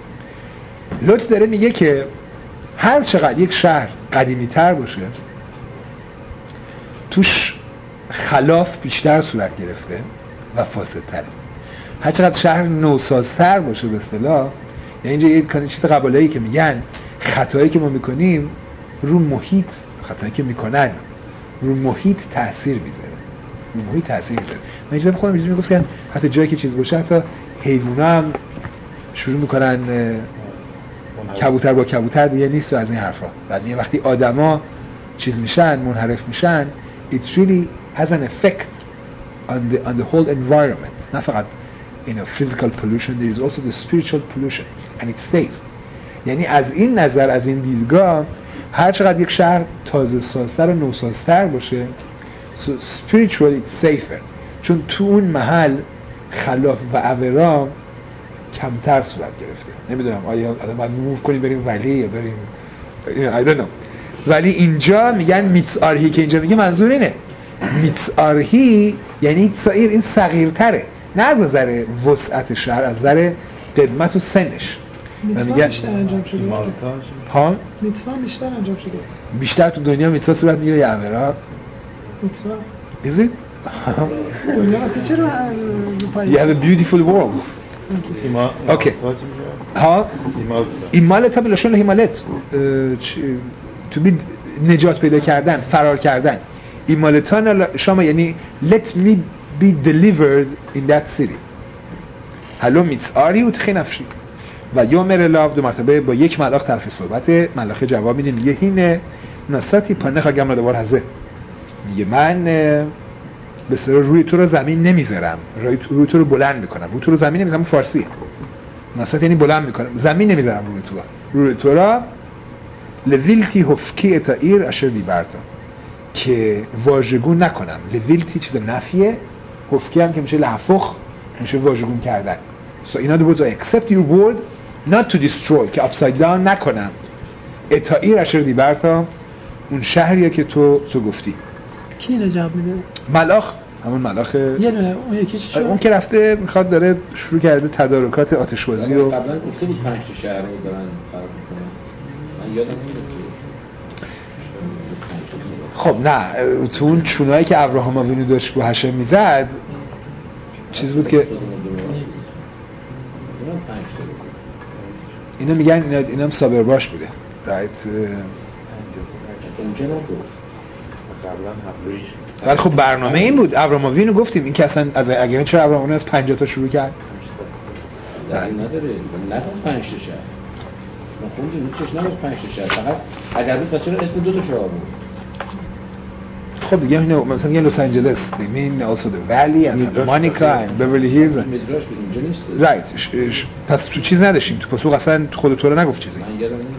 Speaker 1: لوط داره میگه که هر چقدر یک شهر قدیمی تر باشه توش خلاف بیشتر صورت گرفته و فاسد تره. هر چقدر شهر نوسازتر باشه به اصطلاح، یعنی اینجا یه کانچیت قبالایی که میگن خطایی که ما میکنیم رو محیط، خطایی که میکنن رو محیط تاثیر میذاره، رو محیط تاثیر میذاره. من اجازه خودم اینجوری میگفتم حتی جایی که چیز باشه، حتی حیونا هم شروع میکنن کبوتر با کبوتر دیگه نیست و از این حرفا. بعد یه وقتی آدما چیز میشن، منحرف میشن، it really has an effect on the on the whole environment. نه فقط you know physical pollution, there is also the spiritual pollution and it stays. یعنی از این نظر، از این دیدگاه، هر چقدر یک شهر تازه سازتر و نوسازتر باشه so spiritually it's safer، چون تو اون محل خلاف و عورا کمتر صورت گرفته. نمیدونم آیا آدم باید موو کنیم بریم ولی یا بریم I don't know. ولی اینجا میگن میتسارهی که اینجا میگه منظور اینه میتسارهی یعنی سایر این صغیرتره، نه از نظر وسعت شهر، از نظر قدمت و سنش.
Speaker 6: میتوا بیشتر انجام شده.
Speaker 1: ها؟
Speaker 6: میتوا بیشتر انجام شده.
Speaker 1: بیشتر تو دنیا میتوا صورت میگیره یا عورا؟
Speaker 6: میتوا.
Speaker 1: Is it?
Speaker 6: دنیا واسه چرا
Speaker 1: You have a beautiful world. اوکی. ها؟ ایمالت به لشون هیمالت تو بی نجات پیدا کردن، فرار کردن. ایمالتان شما یعنی let me be delivered in that city. هلو میتساری و تخی نفشی و یومر لاف دو مرتبه با یک ملاخ طرف صحبت ملاخ جواب میده، میگه هینه نساتی پانه خواهم دوبار هزه، میگه من به سر روی تو رو زمین نمیذارم، روی تو, روی تو رو بلند میکنم. روی تو رو زمین نمیذارم، فارسی نسات یعنی بلند میکنم، زمین نمیذارم روی تو روی تو را لویلتی هفکی اتا ایر اشر دیبرتا، که واژگون نکنم. لویلتی چیز نفیه، هفکی هم که میشه لحفخ، میشه واژگون کردن. so in other words I accept your word not to destroy، که upside down نکنم. اتا ایر اشر دیبرتا اون شهریه که تو تو گفتی.
Speaker 6: کی اینو جواب میده؟
Speaker 1: ملاخ، همون ملاخ
Speaker 6: یه دونه. اون یکی چی شد؟
Speaker 1: اون که رفته میخواد داره شروع کرده تدارکات آتشبازی و
Speaker 4: قبلا گفته بود پنج تا شهر رو دارن خراب میکنن. من یادم نمیاد.
Speaker 1: خب نه، تو اون چونایی که ابراهام آوینو داشت با هشم میزد چیز بود که اینا میگن اینا اینا هم سابر باش بوده رایت.
Speaker 4: اونجا نگفت
Speaker 2: قبلا حبریش.
Speaker 1: ولی خب برنامه این بود، ابراهام آوینو گفتیم این که اصلا از اگر چرا ابراهام آوینو از پنجاه تا شروع کرد؟
Speaker 4: نه نداره، من نگفت پنج تا شهر. ما خوندیم هیچش نگفت پنج تا شهر، فقط اگر بود پس چرا اسم دو تا شهر بود؟
Speaker 1: خب دیگه اینا مثلا میگن لس آنجلس، they mean also the valley and Santa Monica and Beverly Hills.
Speaker 4: مدراش بود اینجا نیست.
Speaker 1: رایت. پس تو چیز نداشتیم، تو پاسخ اصلا خود تو رو نگفت چیزی.
Speaker 4: من یادم نمیاد.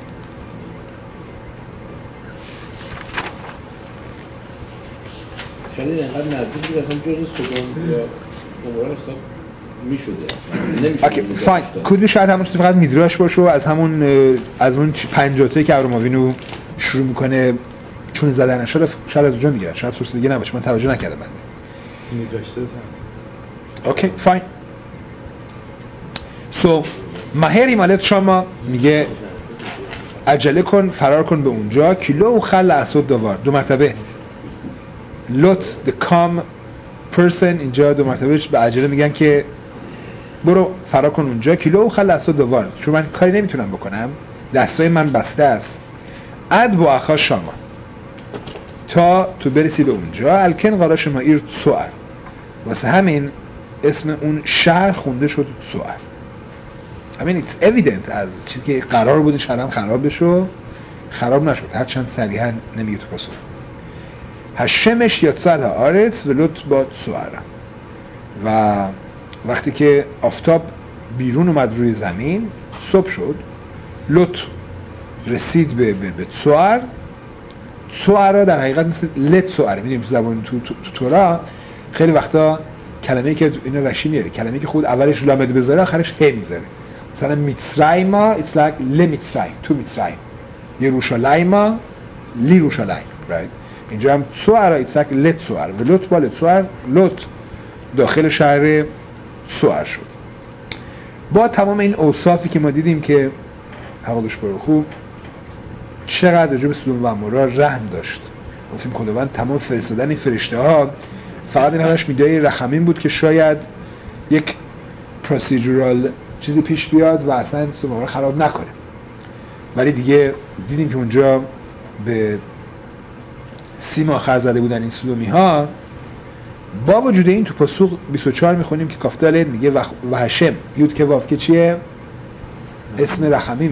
Speaker 4: شاید اینقدر نزدیک بود اصلا جزء سودان یا عمران حساب میشده. نمیشه.
Speaker 1: اوکی فاین. کدوم شاید همون فقط میدراش باشه و از همون از اون پنجاه تا که ابراهام آوینو شروع میکنه چون زدن شاید شاید از اونجا میگیره، شاید سورس دیگه نباشه، من توجه نکردم. من
Speaker 2: میدراشته
Speaker 1: اوکی فاین. سو ماهری مالت شما میگه عجله کن، فرار کن به اونجا. کیلو و خل اسود دوار دو مرتبه لوت the calm person، اینجا دو مرتبه به عجله میگن که برو فرار کن اونجا. کیلو و خل اسود دوار، چون من کاری نمیتونم بکنم، دستای من بسته است. اد با اخا شما تا تو برسی به اونجا. الکن قرار شما ایر سوار، واسه همین اسم اون شهر خونده شد سوار. همین it's evident از چیزی که قرار بود شهرم خراب بشه خراب نشد، هرچند صریحا نمیگه تو پاسخ. هشمش یا سال آرت و لط با سوار، و وقتی که آفتاب بیرون اومد روی زمین صبح شد، لط رسید به به, به سوار. سوارا در حقیقت مثل لت سواره، میدونیم تو زبان تو تو, تو تورا خیلی وقتا کلمه‌ای که اینو رشی میاره، کلمه‌ای که خود اولش لامد بذاره آخرش ه میذاره. مثلا میتسرایما it's like ل میتسرایم، تو میتسرایم. یروشالایما لی روشالایم، right. اینجا هم سوارا it's like لت سوار و لط با لت سوار، لط داخل شهر سوار شد. با تمام این اوصافی که ما دیدیم که حوالش برو خوب چقدر راجع به سدوم و عمورا رحم داشت. گفتیم خداوند تمام فرستادن این فرشته ها فقط این همش میدای رحمین بود که شاید یک پروسیجرال چیزی پیش بیاد و اصلا سودوم رو خراب نکنه. ولی دیگه دیدیم که اونجا به سی ماه خرج زده بودن این سودومی ها. با وجود این تو پاسخ بیست و چهار میخونیم که کافتال میگه و هشم یود که واف که چیه؟ اسم رخمیمه.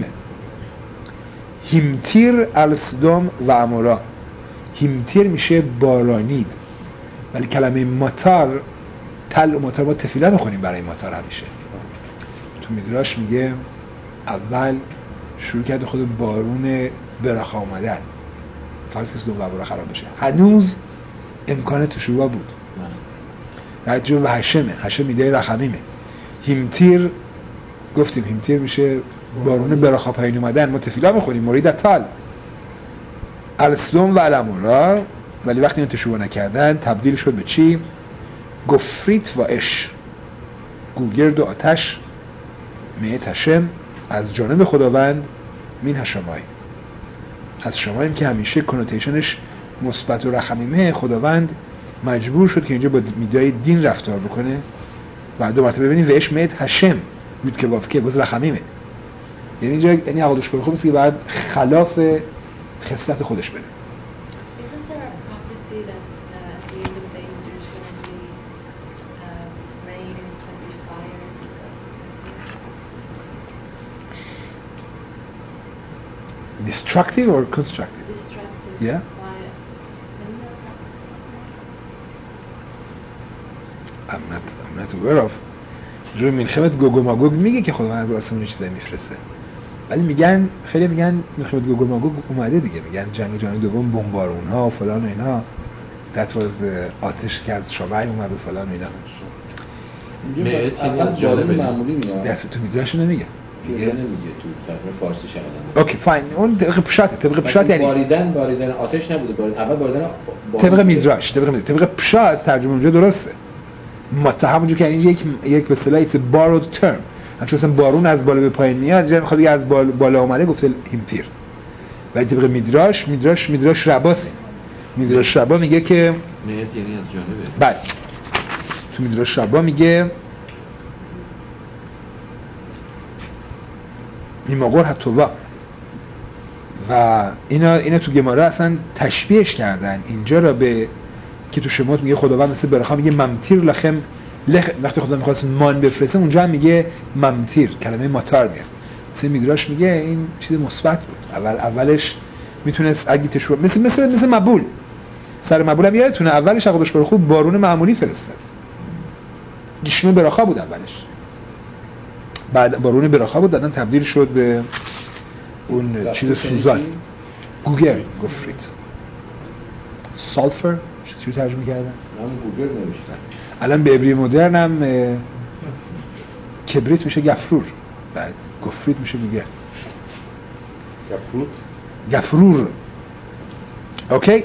Speaker 1: هیمتیر السدوم و امورا. هیمتیر میشه بارانید، ولی کلمه ماتار تل و ماتار ما تفیلا میخونیم برای ماتار همیشه. تو میدراش میگه اول شروع کرده خود بارون براخا اومدن فرض که سدوم و امورا خراب بشه. هنوز امکان تشوبا بود. رجو و هشمه، هشم میده رخمیمه. هیمتیر گفتیم هیمتیر میشه بارون براخا پایین اومدن، ما تفیلا میخونیم مرید تال السدوم و الامورا. ولی وقتی این تشوبا نکردن تبدیل شد به چی؟ گفریت و اش، گوگرد و آتش. میت هشم از جانب خداوند مین هشمای، از شماییم که همیشه کنوتیشنش مثبت و رخمیمه. خداوند مجبور شد که اینجا با میدای دین رفتار بکنه و دو مرتبه ببینیم وش میت هشم بود که وافکه باز رخمیمه. یعنی اینجا یعنی عقدش کنه خوب است که باید خلاف خصلت خودش بره. Destructive or constructive? Destructive. Yeah. I'm not. I'm not aware of. جوری ملخمت گوگو ماگوگ میگه که خداوند از آسمون چیزایی میفرسته. ولی میگن خیلی میگن ملخمت گوگو ماگوگ اومده دیگه. میگن جنگ جهانی دوم بمبارون ها و فلان و اینا. That was آتش که از شامعی اومد و فلان و اینا.
Speaker 4: اینجا از جالب معمولی میاد.
Speaker 1: دست تو میدراش نمیگه.
Speaker 4: میگه نمیگه تو ترجمه فارسی شده.
Speaker 1: اوکی فاین. اون طبق پشات طبق پشات یعنی
Speaker 4: باریدن باریدن آتش نبوده. بارید اول باریدن
Speaker 1: طبق میدراش طبق میدراش طبق پشات ترجمه اونجا درسته. متهم اونجا که اینجا یک یک به اصطلاح it's a borrowed term. چون مثلا بارون از بالا به پایین میاد، جای میخواد دیگه از بالا, بالا اومده گفته هیمتیر. ولی طبق میدراش میدراش میدراش رباسی. میدراش ربا میگه که
Speaker 3: میاد یعنی از جانبه.
Speaker 1: بله. تو میدراش ربا میگه نیماغور حتووا و اینا اینا تو گمارا اصلا تشبیهش کردن اینجا را به که تو شمات میگه خداوند مثل برخا میگه ممتیر لخم لخ... وقتی خدا میخواست مان بفرسته اونجا هم میگه ممتیر، کلمه ماتار میاد. مثل میدراش میگه این چیز مثبت بود. اول اولش میتونست اگه تشو مثل مثل مثل مبول سر مبول هم یادتونه اولش عقبش کار خوب بارون معمولی فرستاد. گشمه برخا بود اولش، بعد بارون برخا بود، بعدن تبدیل شد به اون چیز سوزان. گوگر گفرید سالفر چی ترجمه کردن؟
Speaker 4: هم گوگر نوشتن.
Speaker 1: الان به عبری مدرن هم کبریت میشه گفرور، بعد گفرید میشه گوگر.
Speaker 2: گفروت
Speaker 1: گفرور. اوکی.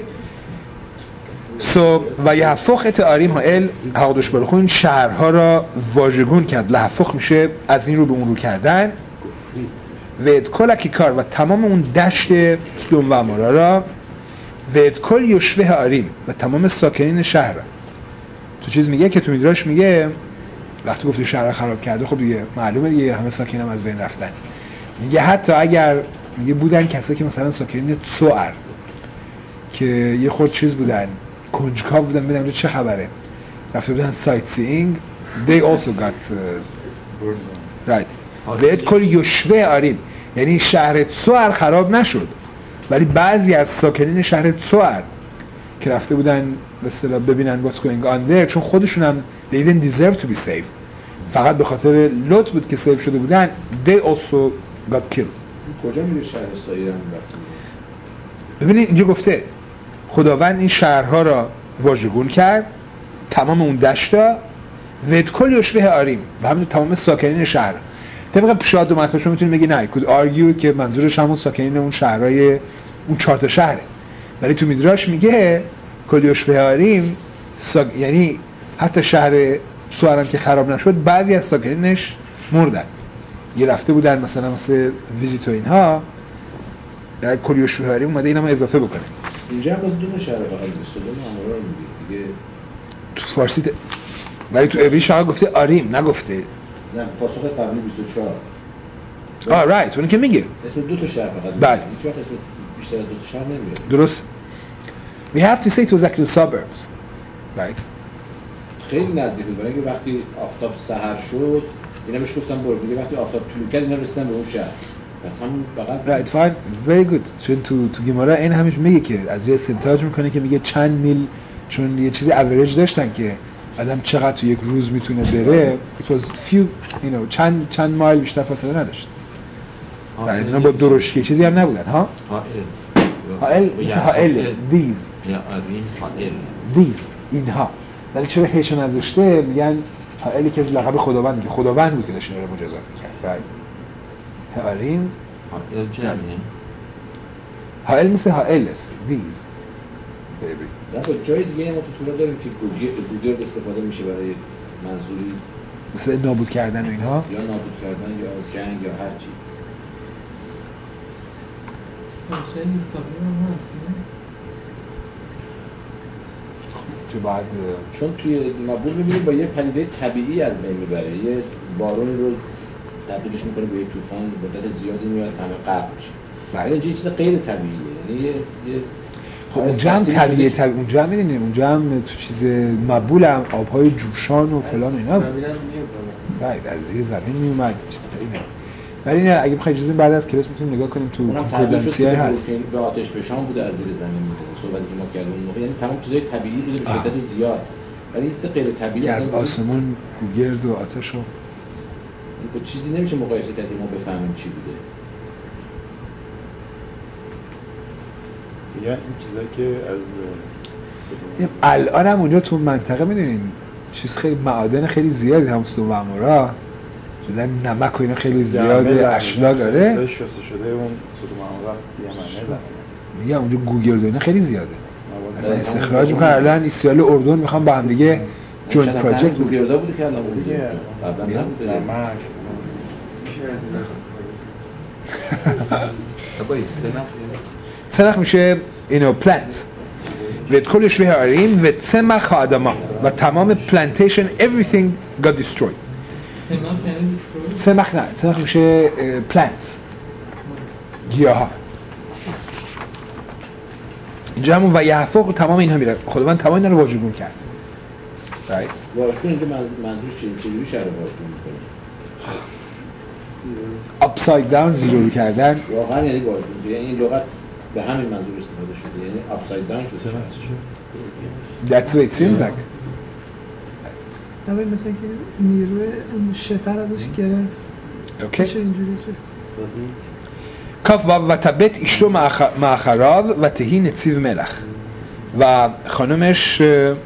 Speaker 1: سو و یحفخ اتعاریم ها ال حقدش برخون شهرها را واژگون کرد. لحفخ میشه از این رو به اون رو کردن. وید کلکی کار و تمام اون دشت سدوم و عمورا را وید کل یشوه آریم و تمام ساکنین شهر را. تو چیز میگه که تو میدراش میگه وقتی گفتی شهر خراب کرده خب دیگه معلومه دیگه همه ساکن هم از بین رفتن. میگه حتی اگر میگه بودن کسایی که مثلا ساکنین تسوعر که یه خورد چیز بودن کنجکاو بودن ببینم چه خبره رفته بودن سایت سینگ they also got uh, right وید کل یشوه آریم یعنی شهر تسوعر خراب نشد ولی بعضی از ساکنین شهر تسوعر که رفته بودن به اصطلاح ببینن what's going on there چون خودشون هم they didn't deserve to be saved فقط به خاطر لوط بود که سیو شده بودن they also got killed.
Speaker 4: کجا میره شهر سایران؟
Speaker 1: ببینید اینجا گفته خداوند این شهرها را واژگون کرد تمام اون دشتا ود کل یشبه آریم و همین تمام ساکنین شهر. طبق پیشاد و مطلب شما میتونید بگید نه could argue که منظورش همون ساکنین اون شهرهای اون چهار تا شهره ولی تو میدراش میگه کل یشبه آریم سا... یعنی حتی شهر سوارم که خراب نشد بعضی از ساکنینش مردن یه رفته بودن مثلا مثل ویزیت و اینها در کل یشبه آریم اومده اینم اضافه بکنه.
Speaker 4: اینجا هم باز دو شهر فقط سدوم و عمورا رو میگه دیگه
Speaker 1: تو فارسی د... ولی تو ابری شما گفته آریم نگفته.
Speaker 4: نه پاسخ قبلی بیست و چهار.
Speaker 1: آه رایت اون که میگه
Speaker 4: اسم دو تا شهر فقط.
Speaker 1: بله.
Speaker 4: هیچ وقت اسم بیشتر از دو تا شهر نمیاد.
Speaker 1: درست. We have to say it was like the suburbs. Right.
Speaker 4: خیلی نزدیک بود، برای اینکه وقتی آفتاب سحر شد اینا بهش گفتن برو، میگه وقتی آفتاب طلوع کرد اینا رسیدن به اون شهر. پس همون بغل.
Speaker 1: Right fine very good. چون تو تو گیمارا این همیشه میگه که از روی استنتاج میکنه که میگه چند میل، چون یه چیزی اوریج داشتن که آدم چقدر تو یک روز میتونه بره. It was few you know چند چند مایل بیشتر فاصله نداشت. بعد اینا با درشکی چیزی هم نبودن ها. هائل مثل هائل these
Speaker 3: یا آریم هائل
Speaker 1: these اینها، ولی چرا هیچ نذاشته میگن هائلی که لقب خداوند میگه، خداوند بود که داشت اینا رو مجازات میکرد. هائلیم
Speaker 3: هائل جمعی
Speaker 1: هائل مثل هائل است these
Speaker 4: نه با جای دیگه ما تو تورا داریم که گوگل گوگل استفاده میشه برای منظوری
Speaker 1: مثل نابود کردن و اینها،
Speaker 4: یا نابود کردن یا جنگ یا هر چی.
Speaker 1: که بعد
Speaker 4: چون توی مبول می‌بینید با یه پدیده طبیعی از بین میبره، یه بارون رو تبدیلش میکنه به یه طوفان، مدت زیادی میاد همه غرق میشه.
Speaker 1: بله.
Speaker 4: اینجا یه چیز غیر طبیعیه، یعنی یه یه
Speaker 1: خب اونجا هم طبیعیه، طبیعی اونجا هم می‌بینیم، اونجا هم تو چیز مبول هم آب‌های جوشان و فلان اینا بعد از زیر زمین میومد چیز اینا. ولی نه اگه بخواید اجازه بعد از کلاس میتونیم نگاه کنیم تو کورنسی هست
Speaker 4: به آتش فشان بوده از زیر زمین میاد. صحبتی که ما کردیم اون موقع یعنی تمام چیزای طبیعی بوده به شدت زیاد، ولی چیز غیر طبیعی
Speaker 1: که از آسمون گرد و آتش و
Speaker 4: این چیزی نمیشه مقایسه کرد ما بفهمیم چی بوده.
Speaker 2: یا این چیزا که از
Speaker 1: الان هم اونجا تو منطقه میدونین چیز خیلی معادن خیلی زیادی هم تو معمورا شدن، نمک و اینا خیلی زیاده، اشلاک داره
Speaker 2: شسته شده اون تو معمورا یمنه
Speaker 1: میگم اونجا گوگرد و اینا خیلی زیاده، اصلا استخراج میکنن. الان اسرائیل و اردن میخوان با هم دیگه جوینت پروژکت
Speaker 4: گوگردا بوده که الان بوده قبلا نبوده.
Speaker 2: نمک
Speaker 1: سنخ میشه اینو پلنت و کلش به هاریم و سمخ آدما و تمام پلانتیشن everything got destroyed. سمخ نه، سمخ میشه پلنت، گیاه ها. اینجا همون و یحفق تمام اینها میره، خداوند تمام اینا رو واژگون کرد. right
Speaker 4: واژگون اینجا منظورش چیه؟ چجوری شهر واژگون میکنه؟
Speaker 1: upside down زیرو رو کردن
Speaker 4: واقعا یعنی واژگون، یعنی این لغت به همین منظور استفاده شده، یعنی upside down شده.
Speaker 1: that's what it seems like.
Speaker 6: نه مثلا که نیروی اون شفر ازش گرفت.
Speaker 1: اوکی.
Speaker 6: چه اینجوری چه؟
Speaker 1: کاف و تبت اشتو معخراب و تهی نصیب ملخ و خانمش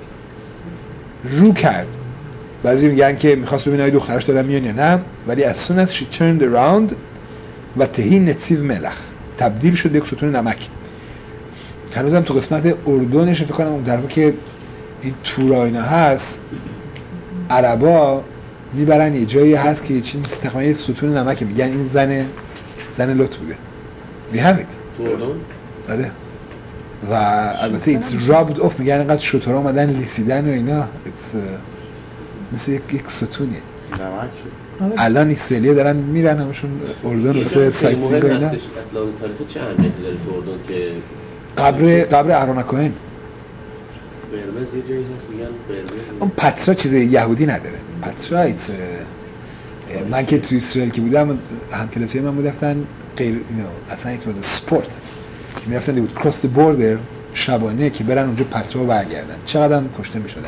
Speaker 1: رو کرد. بعضی میگن که میخواست ببینه آیا دخترش دارن میان یا نه، ولی as soon as she turned around و تهی نصیب ملخ تبدیل شد به یک ستون نمک. هنوزم تو قسمت اردنش فکر کنم اون طرفا که این تورا اینا هست عربا میبرن یه جایی هست که یه چیز مثل تقریبا یه ستون نمک، میگن این زن زن لط بوده. we have it.
Speaker 5: تو اردن؟
Speaker 1: آره. و البته it's rubbed off، میگن اینقدر شترها اومدن لیسیدن و اینا it's uh, مثل یک, یک ستونیه.
Speaker 2: نمک
Speaker 1: الان اسرائیلی‌ها دارن میرن همشون اردن واسه سایت سینگ و اینا.
Speaker 5: اصلا تاریخ چه اهمیتی داره تو اردن که
Speaker 1: قبر قبر اهرون کوهن
Speaker 5: قرمز یه جایی هست میگن قرمز.
Speaker 1: اون پترا چیز یهودی نداره. پترا ایتس من که تو اسرائیل که بودم همکلاسی من بود رفتن غیر اینو اصلا ایت واز اسپورت که میرفتن دی بود کراس دی بوردر شبانه که برن اونجا پترا برگردن. چقدر هم کشته میشدن.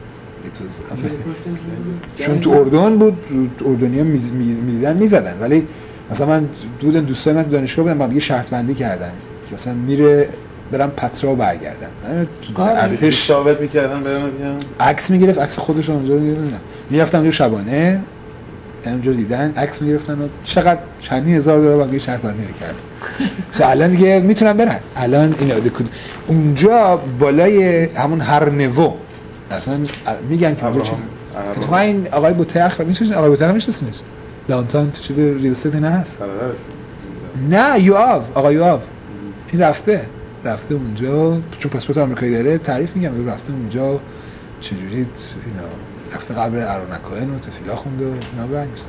Speaker 1: چون تو اردن بود، اردنی‌ها میدیدن میزدن، ولی مثلا من دودن دوستای من دانشگاه بودن با دیگه شرط بندی کردن که مثلا میره برام پترا برگردن.
Speaker 2: ارتش ثابت می‌کردن برام بیان
Speaker 1: عکس میگرفت، عکس خودش اونجا می‌گرفتن، میرفتن اونجا شبانه اونجا دیدن عکس میگرفتن و چقدر چند هزار دلار باقی شرط بندی می‌کردن. سو الان دیگه میتونن برن. الان اینا اونجا بالای همون هر نوو اصلا میگن که اونجا چیزه. تو این آقای بوته اخر می‌شناسین؟ آقای بوته رو می‌شناسین؟ دانتون تو چیز ریل استیت نه هست؟ نه یوآو، آقای یوآو این رفته رفته اونجا چون پاسپورت آمریکایی داره، تعریف میگم رفته اونجا چجوری اینا رفته قبر ارونکاین و تفیلا خونده و اینا برگشته.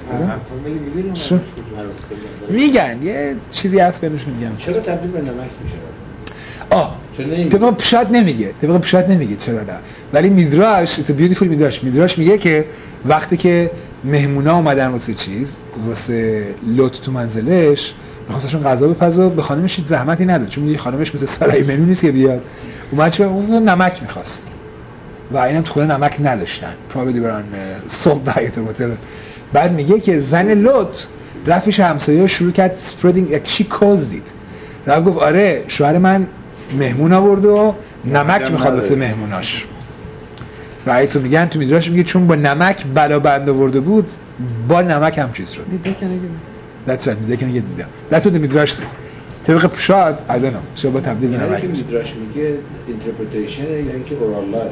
Speaker 1: میگن یه چیزی هست بهش میگم
Speaker 4: چرا تبدیل به نمک میشه؟
Speaker 1: آه طبق پیشات نمیگه طبق پیشات نمیگه چرا نه، ولی میدراش it's a beautiful میدراش میدراش میگه که وقتی که مهمونا اومدن واسه چیز واسه لوط تو منزلش می‌خواستشون غذا بپزه، به خانمش هیچ زحمتی نداد چون میگه خانمش مثل سرای منو نیست که بیاد، اومد چه اون نمک می‌خواست و اینم تو خونه نمک نداشتن probably بران سولت دایت و whatever. بعد میگه که زن لوط رفیش همسایه‌ها شروع کرد spreading like she caused it. رفت گفت آره شوهر من مهمون آورد و نمک میخواد واسه مهموناش. رایتو میگن تو میدراش میگه چون با نمک بلا بند آورده بود با نمک هم چیز شد. That's right میده که میگه دیدم. That's what the میدراش says. طبق پشاد I don't know شما با تبدیل به نمک.
Speaker 4: میدراش میگه interpretation یا اینکه oral law.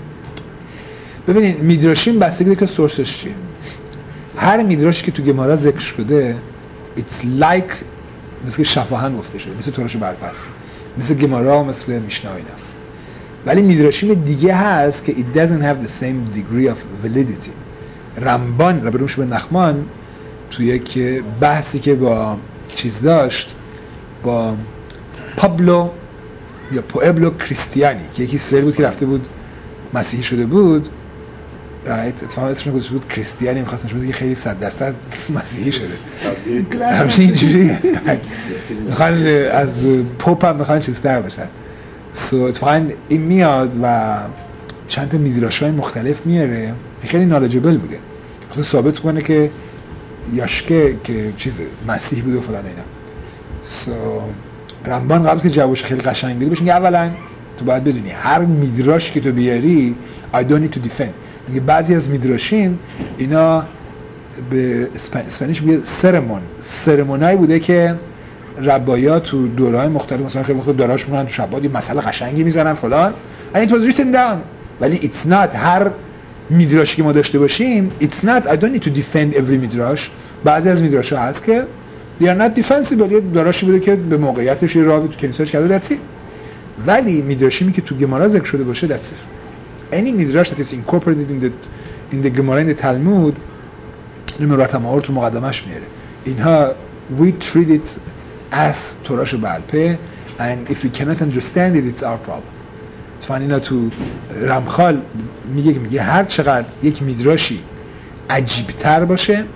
Speaker 1: ببینید میدراشیم بستگی داره که سورسش چیه. هر میدراشی که تو گمارا ذکر شده it's like مثل که شفاهن گفته شده، مثل تورش بلپس، مثل گمارا و مثل میشنا این است. ولی میدراشیم دیگه هست که it doesn't have the same degree of validity. رمبان ربروش به نخمان توی یک بحثی که با چیز داشت با پابلو یا پوئبلو کریستیانی که یکی اسرائیل بود که رفته بود مسیحی شده بود، رایت اتفاقا اسمش گذاشته بود کریستیانی، می‌خواست نشون بده که خیلی صد درصد مسیحی شده. همین اینجوری میخوان از پاپ هم میخوان چیزتر باشن. سو اتفاقا این میاد و چند تا میدراش‌های مختلف میاره، خیلی نالجبل بوده. مثلا ثابت کنه که یاشکه که چیز مسیح بوده و فلان اینا. سو رمبان قبل که جوابش خیلی قشنگ بده بهش میگه اولا تو باید بدونی هر میدراش که تو بیاری I don't need to defend. میگه بعضی از میدراشیم اینا به اسپانیش میگه سرمون سرمونایی بوده که ربایا تو دوره‌های مختلف مثلا خیلی وقت داراش میکنن تو شبات یه مسئله قشنگی میزنن فلان and it was written down ولی it's not هر میدراشی که ما داشته باشیم it's not I don't need to defend every میدراش. بعضی از میدراش‌ها هست که they are not defensible یه داراشی بوده که به موقعیتش یه راوی تو کنیسه‌اش کرده that's it. ولی میدراشی که تو گمارا ذکر شده باشه that's it. any میدراش that is incorporated in the in the Gemara in the Talmud نمرات ماور تو مقدمش میاره اینها we treat it as توراش بلپه and if we cannot understand it it's our problem. اتفاقا اینا تو رمخال میگه که میگه هر چقدر یک میدراشی عجیبتر باشه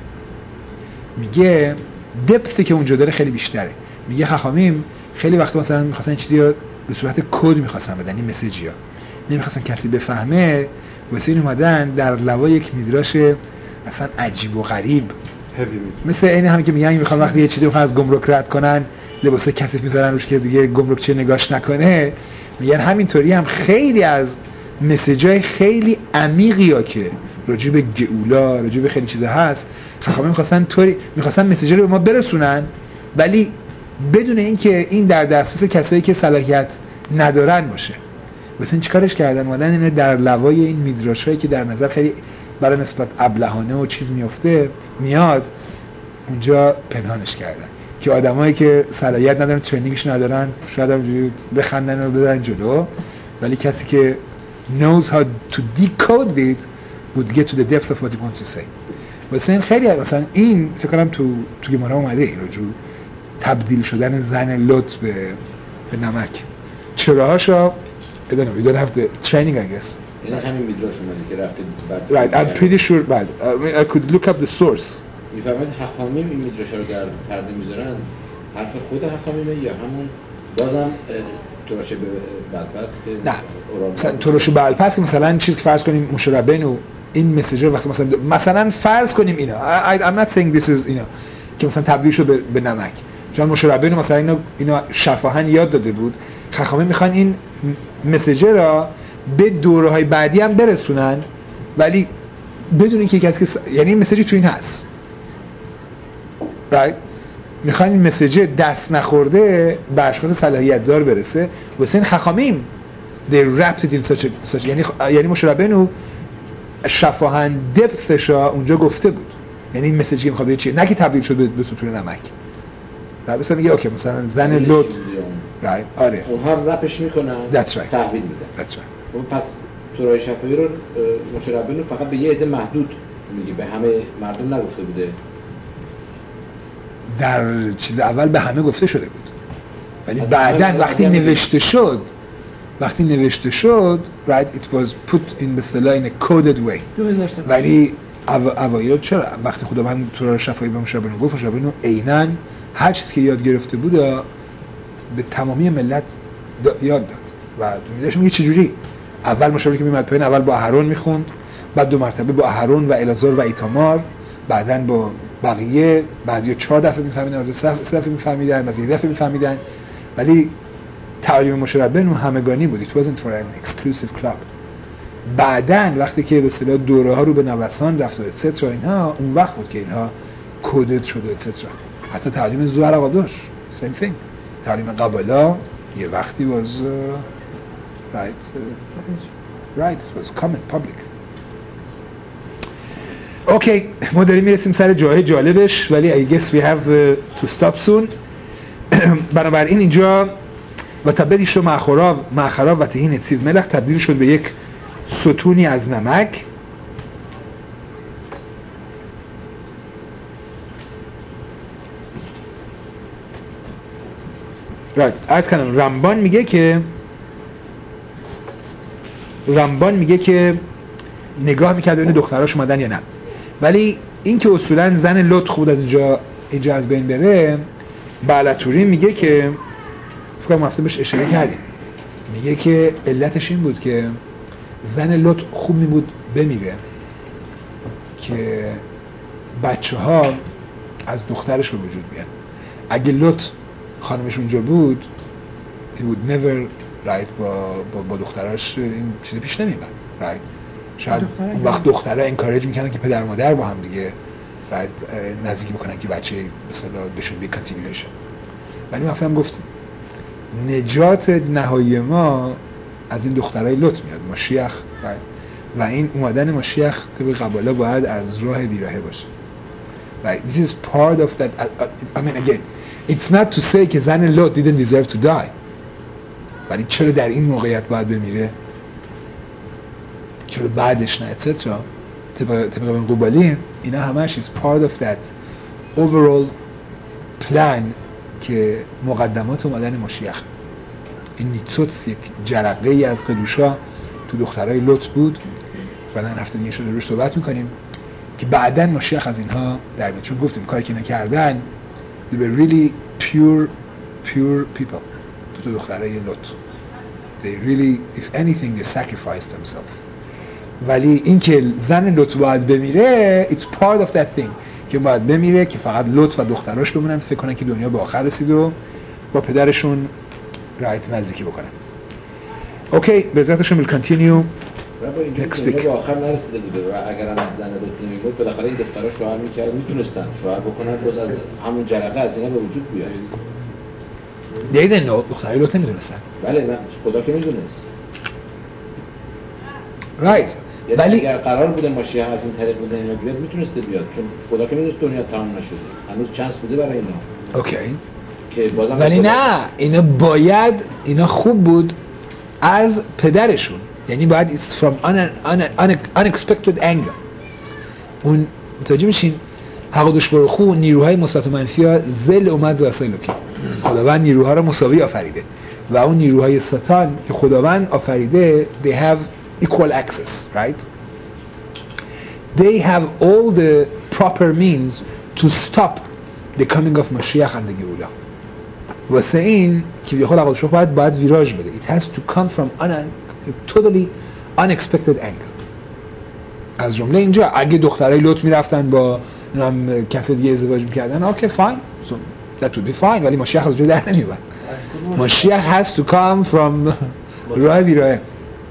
Speaker 1: میگه دپثی که اونجا داره خیلی بیشتره. میگه خخامیم خیلی وقت مثلا میخواستن چیزی رو به صورت کد میخواستن بدن این مسیجی ها نمیخواستن کسی بفهمه واسه این اومدن در لوا یک میدراش اصلا عجیب و غریب مثل این همین که میگن میخوان وقتی یه چیزی میخوان از گمرک رد کنن لباسه کثیف میذارن روش که دیگه گمرک چه نگاش نکنه. میگن همینطوری هم خیلی از مسیجای خیلی عمیقی ها که راجع به گئولا راجع به خیلی چیزا هست خخامه میخواستن طوری میخواستن مسیجا رو به ما برسونن ولی بدون اینکه این در دسترس کسایی که صلاحیت ندارن باشه. مثلا چیکارش کردن اومدن اینو در لوای این میدراشایی که در نظر خیلی برای نسبت ابلهانه و چیز میفته میاد اونجا پنهانش کردن که آدمایی که صلاحیت ندارن ترنینگش ندارن شاید هم بخندن و بدن جلو ولی کسی که knows how to decode it would get to the depth of what he wants to say. مثلا خیلی مثلا این فکر کنم تو تو گمارا اومده این رجوع تبدیل شدن زن لوط به به نمک چراهاشو I don't know, you don't have the training I guess.
Speaker 4: یعنی همین میدراش اومده که رفته
Speaker 1: Right, I'm pretty sure بعد I mean I could look up the source.
Speaker 4: میفهمید حخامیم این میدراشا رو در پرده میذارن حرف خود حخامیمه یا همون بازم توراش بلپس که
Speaker 1: نه مثلا توراش بلپس که مثلا چیزی که فرض کنیم مشربین و این مسیجر وقتی مثلا مثلا فرض کنیم اینا I, I'm not saying this is اینا که مثلا تبدیل شد به, به نمک چون مشربین مثلا اینا اینا شفاهن یاد داده بود خخامه میخوان این مسیجر را به دوره‌های بعدی هم برسونن ولی بدون اینکه کسی که یعنی این مسیجی تو این هست right میخوان این مسیجر دست نخورده به اشخاص صلاحیت دار برسه واسه این خخامیم they wrapped it in such a such یعنی یعنی مشربینو شفاهن دپثشا اونجا گفته بود یعنی این مسیجی که میخواد چیه نه که تبدیل شد به ستون نمک بعد مثلا میگه اوکی مثلا زن لوط right آره
Speaker 4: اونها رپش میکنن
Speaker 1: that's right
Speaker 4: تحویل میدن
Speaker 1: that's right
Speaker 4: اون پس تورای شفاهی رو موشه ربانی رو فقط به یه عده محدود میگه، به همه مردم نگفته بوده.
Speaker 1: در چیز اول به همه گفته شده بود، ولی بعداً وقتی نوشته شد وقتی نوشته شد right it was put in به اصطلاح in a coded way. ولی اوایل چرا وقتی خداوند تورای شفاهی به موشه ربانی گفت، موشه ربانی عیناً هر چیزی که یاد گرفته بود به تمامی ملت یاد داد و میگه میگه چجوری اول مشابه که میمد پایین اول با اهرون میخوند، بعد دو مرتبه با اهرون و الازار و ایتامار، بعدن با بقیه، بعضی چهار دفعه میفهمیدن، بعضی سه دفعه میفهمیدن، بعضی یک دفعه میفهمیدن، ولی تعلیم مشابه اون همگانی بود. It wasn't for an exclusive club. بعدن وقتی که به اصطلاح دوره ها رو به نوسان رفت و اتسترا اینها، اون وقت بود که اینها کدت شد و اتسترا. حتی تعلیم زوار قادوش same thing. تعلیم قبلا یه وقتی was uh, right uh, right it was common public. اوکی ما داریم میرسیم سر جای جالبش، ولی I guess we have uh, to stop soon. بنابراین اینجا و تبدیل شد معخرا معخرا و تهی نصیب ملح تبدیل شد به یک ستونی از نمک. right. از کنم رمبان میگه که رمبان میگه که نگاه میکرد ببینه دختراش اومدن یا نه، ولی این که اصولا زن لط خود از اینجا اینجا از بین بره، بعلتوری میگه که فکر کنم هفته بهش اشاره کردیم، میگه که علتش این بود که زن لط خوب میبود بمیره که بچه ها از دخترش به وجود بیان. اگه لط خانمش اونجا بود he would never right با با, با دختراش این چیز پیش نمیبرد right. شاید اون وقت دخترها انکارج میکنن که پدر و مادر با هم دیگه right نزدیکی بکنن که بچه مثلا بهشون بی کانتینیویشن. ولی ما هم گفتیم نجات نهایی ما از این دخترای لط میاد مشیخ right. و این اومدن مشیخ طبق قباله باید از راه بیراهه باشه right. This is part of that. I mean again it's not to say که زن لط didn't deserve to die، ولی چرا در این موقعیت باید بمیره، چرا بعدش نه etc. طبق طبق قبالی اینا همش is part of that overall plan که مقدمات اومدن مشیخ. این نیتسوتس یک جرقه ای از قدوشا تو دخترای لط بود و من هفته دیگه شده روش صحبت میکنیم که بعداً مشیخ از اینها در میاد، چون گفتیم کاری که نکردن they were really pure pure people تو تو دخترای لط. they really if anything they sacrificed themselves. ولی این که زن لط باید بمیره it's part of that thing که باید بمیره که فقط لط و دختراش بمونن فکر کنن که دنیا به آخر رسید و با پدرشون رایت نزدیکی بکنن. اوکی به عزتشون we'll continue next week.
Speaker 4: به آخر نرسیده بوده و اگر هم زن لط نمیگفت بالاخره این دخترها شوهر میکرد میتونستن شوهر بکنن باز از همون جرقه از اینا به وجود بیاد.
Speaker 1: دیدن نه دخترای لط نمیدونستن.
Speaker 4: بله نه خدا که میدونست.
Speaker 1: رایت
Speaker 4: ولی اگر قرار بوده ماشیه از این طریق بوده اینا بیاد میتونسته بیاد، چون خدا که میدونست دنیا تمام نشده هنوز چانس بوده برای اینا.
Speaker 1: اوکی
Speaker 4: که بازم
Speaker 1: ولی نه اینا باید اینا خوب بود از پدرشون، یعنی باید it's from an, an, an unexpected angle. اون متوجه میشین حقودش برخو نیروهای مثبت و منفی ها زل اومد زاسای لوکی. خداوند نیروها رو مساوی آفریده و اون نیروهای ساتان که خداوند آفریده they have equal access right. They have all the proper means to stop the coming of Mashiach and the Geula. واسه این که بیخواد عقل شما باید باید ویراژ بده. It has to come from an, a totally unexpected angle. از جمله اینجا اگه دخترای لط میرفتن با نام کسی دیگه ازدواج میکردن اوکی فاین so that would be fine، ولی ماشیخ از جور در نمیاد. ماشیخ has to come from راه بیراه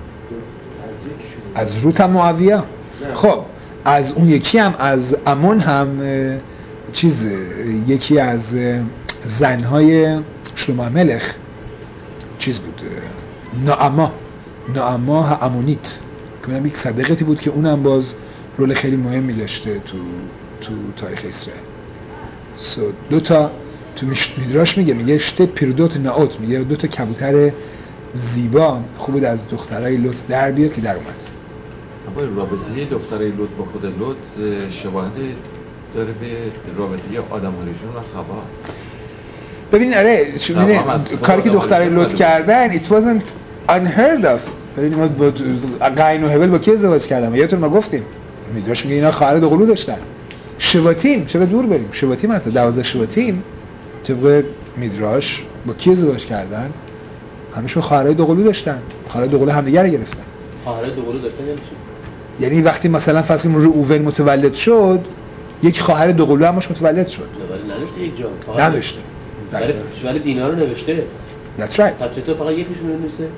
Speaker 1: از روت هم معاویه. خب از اون یکی هم از امون هم چیز یکی از زنهای شلومو ملخ چیز بود نعما نعما امونیت که اونم یک صدقتی بود که اونم باز رول خیلی مهمی داشته تو تو تاریخ اسرائیل. سو دو تا تو میدراش میگه میگه شته پیردوت ناوت میگه دو تا کبوتر زیبا خوب بود از دخترای لوط در بیاد که در اومد.
Speaker 3: اما رابطه دخترای لوط با خود لوط شباهتی داره به رابطه آدم هریشون و خوا.
Speaker 1: ببین آره چون کاری که دخترای لوط کردن it wasn't unheard of. ببین ما با قاین و هبل با کی ازدواج کردن؟ یادتون ما گفتیم میدونش میگه اینا خواهر دوقلو داشتن. شواتیم چرا دور بریم؟ شواتیم حتی دوازده شواتیم طبق میدراش با کی ازدواج کردن؟ همشون خواهرای دوقلو داشتن. خواهرای دوقلو همدیگه رو گرفتن.
Speaker 5: خواهرای دوقلو داشتن یعنی چی؟
Speaker 1: یعنی وقتی مثلا فرض کنیم روبن متولد شد یک خواهر دوقلو همش متولد شد.
Speaker 5: ولی نداشته یک جا.
Speaker 1: نداشته.
Speaker 5: ولی ولی دینا رو نوشته.
Speaker 1: That's right.
Speaker 5: پس چطور فقط یکیشون رو نوشته؟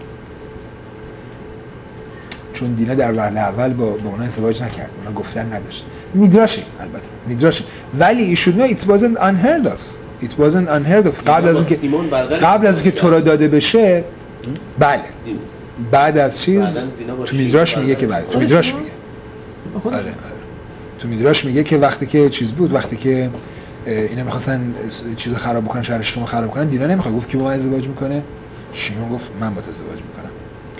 Speaker 1: چون دینا در وهله اول با با اونها ازدواج نکرد. اونا گفتن نداشت. میدراشه البته. میدراشه. ولی you should know it wasn't unheard of. It wasn't unheard of. قبل از اون که قبل از اون که تورا داده بشه بله. بعد از چیز تو میدراش میگه که بله. تو میدراش میگه. آره آره. تو میدراش میگه که وقتی که چیز بود وقتی که اینا می‌خواستن چیزو خراب بکنن شهرش رو خراب کنن دینا نمیخواد گفت کی با من ازدواج میکنه شیمون گفت من با تو ازدواج میکنم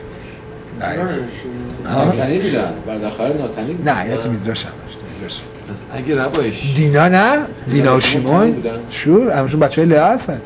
Speaker 1: نه
Speaker 4: ناتنی دیدن برادر خواهر ناتنی
Speaker 1: نه اینا تو میدراش هم داشت میدراش
Speaker 3: اگه روایش
Speaker 1: دینا نه دینا و شیمون شور همشون بچهای لئا هستن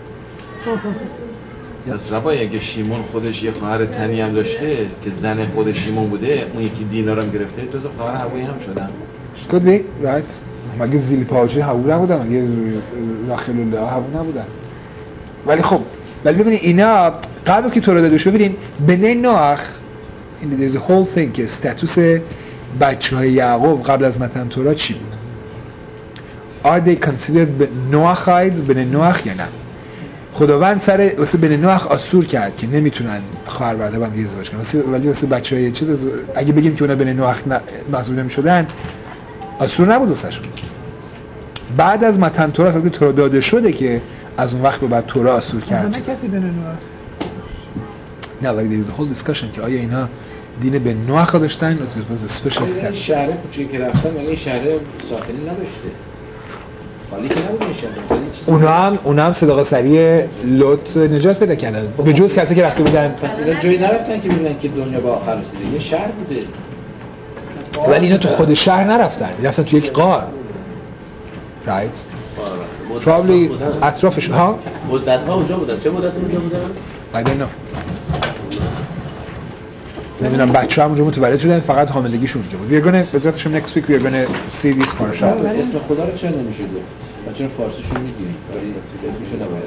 Speaker 3: از روای اگه شیمون خودش یه خواهر تنی هم داشته که زن خود شیمون بوده اون یکی دینا رو هم گرفته دو تا خواهر هوایی هم شدن
Speaker 1: could be right مگه زیلی پاوچه هوو نبودن مگه راخل و لئا هوو نبودن ولی خب ولی ببینید اینا قبل از که تورا داده بشه ببینید بنی نوح این there's a whole thing که استاتوس بچه‌های یعقوب قبل از متن تورا چی بود are they considered نوحیدز بنی نوح یا نه خداوند سر واسه بنی نوح آسور کرد که نمیتونن خواهر برادر با هم ازدواج کنن ولی واسه بچه‌های چیز اگه بگیم که اونا بنی نوح محسوب نمی‌شدن آسور نبود واسهشون بعد از متن تورا اصلا تورا داده شده که از اون وقت به بعد تورا آسور کرد
Speaker 6: نه کسی بین نوح
Speaker 1: نه ولی there is a whole discussion که آیا اینا دین به نوح داشتن یا تو اسپشیال سیت
Speaker 4: شهر کوچیکی که رفتن مگه این شهر ساکنی نداشته خالی که نبود این شهر
Speaker 1: اونا هم اونا هم صداقه سری لوط نجات پیدا کردن به جز کسی که رفته بودن
Speaker 4: پس اینا جایی نرفتن که ببینن که دنیا به آخر رسیده یه شهر بوده
Speaker 1: ولی اینا تو خود شهر نرفتن رفتن تو یک غار right probably اطرافش ها
Speaker 5: مدت ها اونجا بودن چه مدت اونجا بودن
Speaker 1: I don't know نمیدونم بچه‌ها اونجا متولد شدن فقط حاملگیشون اونجا بود we're going to بذاتشون next week we're going to see this parasha
Speaker 4: اسم خدا رو چرا نمیشه گفت چرا فارسیشون میگیم ولی میشه نباید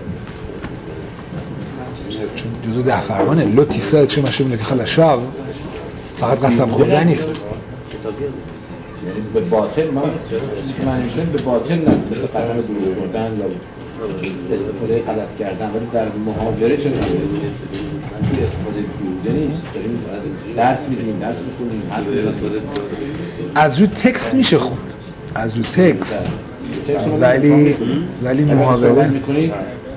Speaker 1: چون جزو ده فرمانه لوط ایسا چه مشه ملکی خلشاب فقط قسم خوردن نیست
Speaker 4: یعنی به باطل ما چیزی که من نمیشنم به باطل نه مثل قسم دروغ خوردن یا استفاده غلط کردن ولی در محاوره چه نمیشه استفاده بیهوده نیست داریم درس میدیم درس میخونیم
Speaker 1: از رو تکست میشه خوند از رو تکست ولی ولی محاوره
Speaker 4: میکنید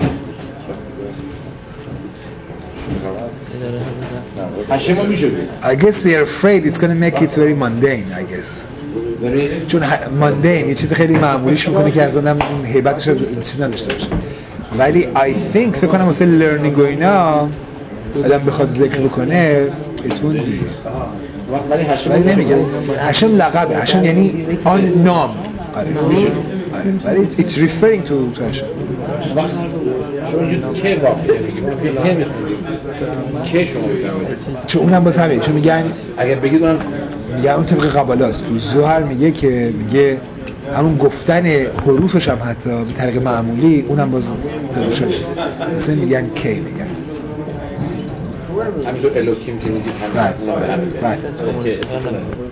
Speaker 4: هشم میشه
Speaker 1: I guess they are afraid it's going to make it very mundane I guess چون ماندین یه چیز خیلی معمولیش میکنه که از اونم هیبتش چیز نداشته باشه ولی I think فکر کنم واسه لرنینگ و اینا آدم بخواد ذکر بکنه اتون دیگه
Speaker 4: ولی هشم
Speaker 1: ولی نمیگم هشم لقبه هشم یعنی آن نام آره آره ولی it's referring to هشم
Speaker 4: وقت شما یه که وافیه میگیم که میخونیم که شما بفهمید
Speaker 1: چون اونم باز همه چون میگن
Speaker 4: اگر بگید اونم
Speaker 1: میگن اون طبق قبالاست تو زهر میگه که میگه همون گفتن حروفش هم حتی به طریق معمولی اونم باز داره شده مثلا میگن کی میگن
Speaker 4: همینطور الوکیم که میگید
Speaker 1: بعد بعد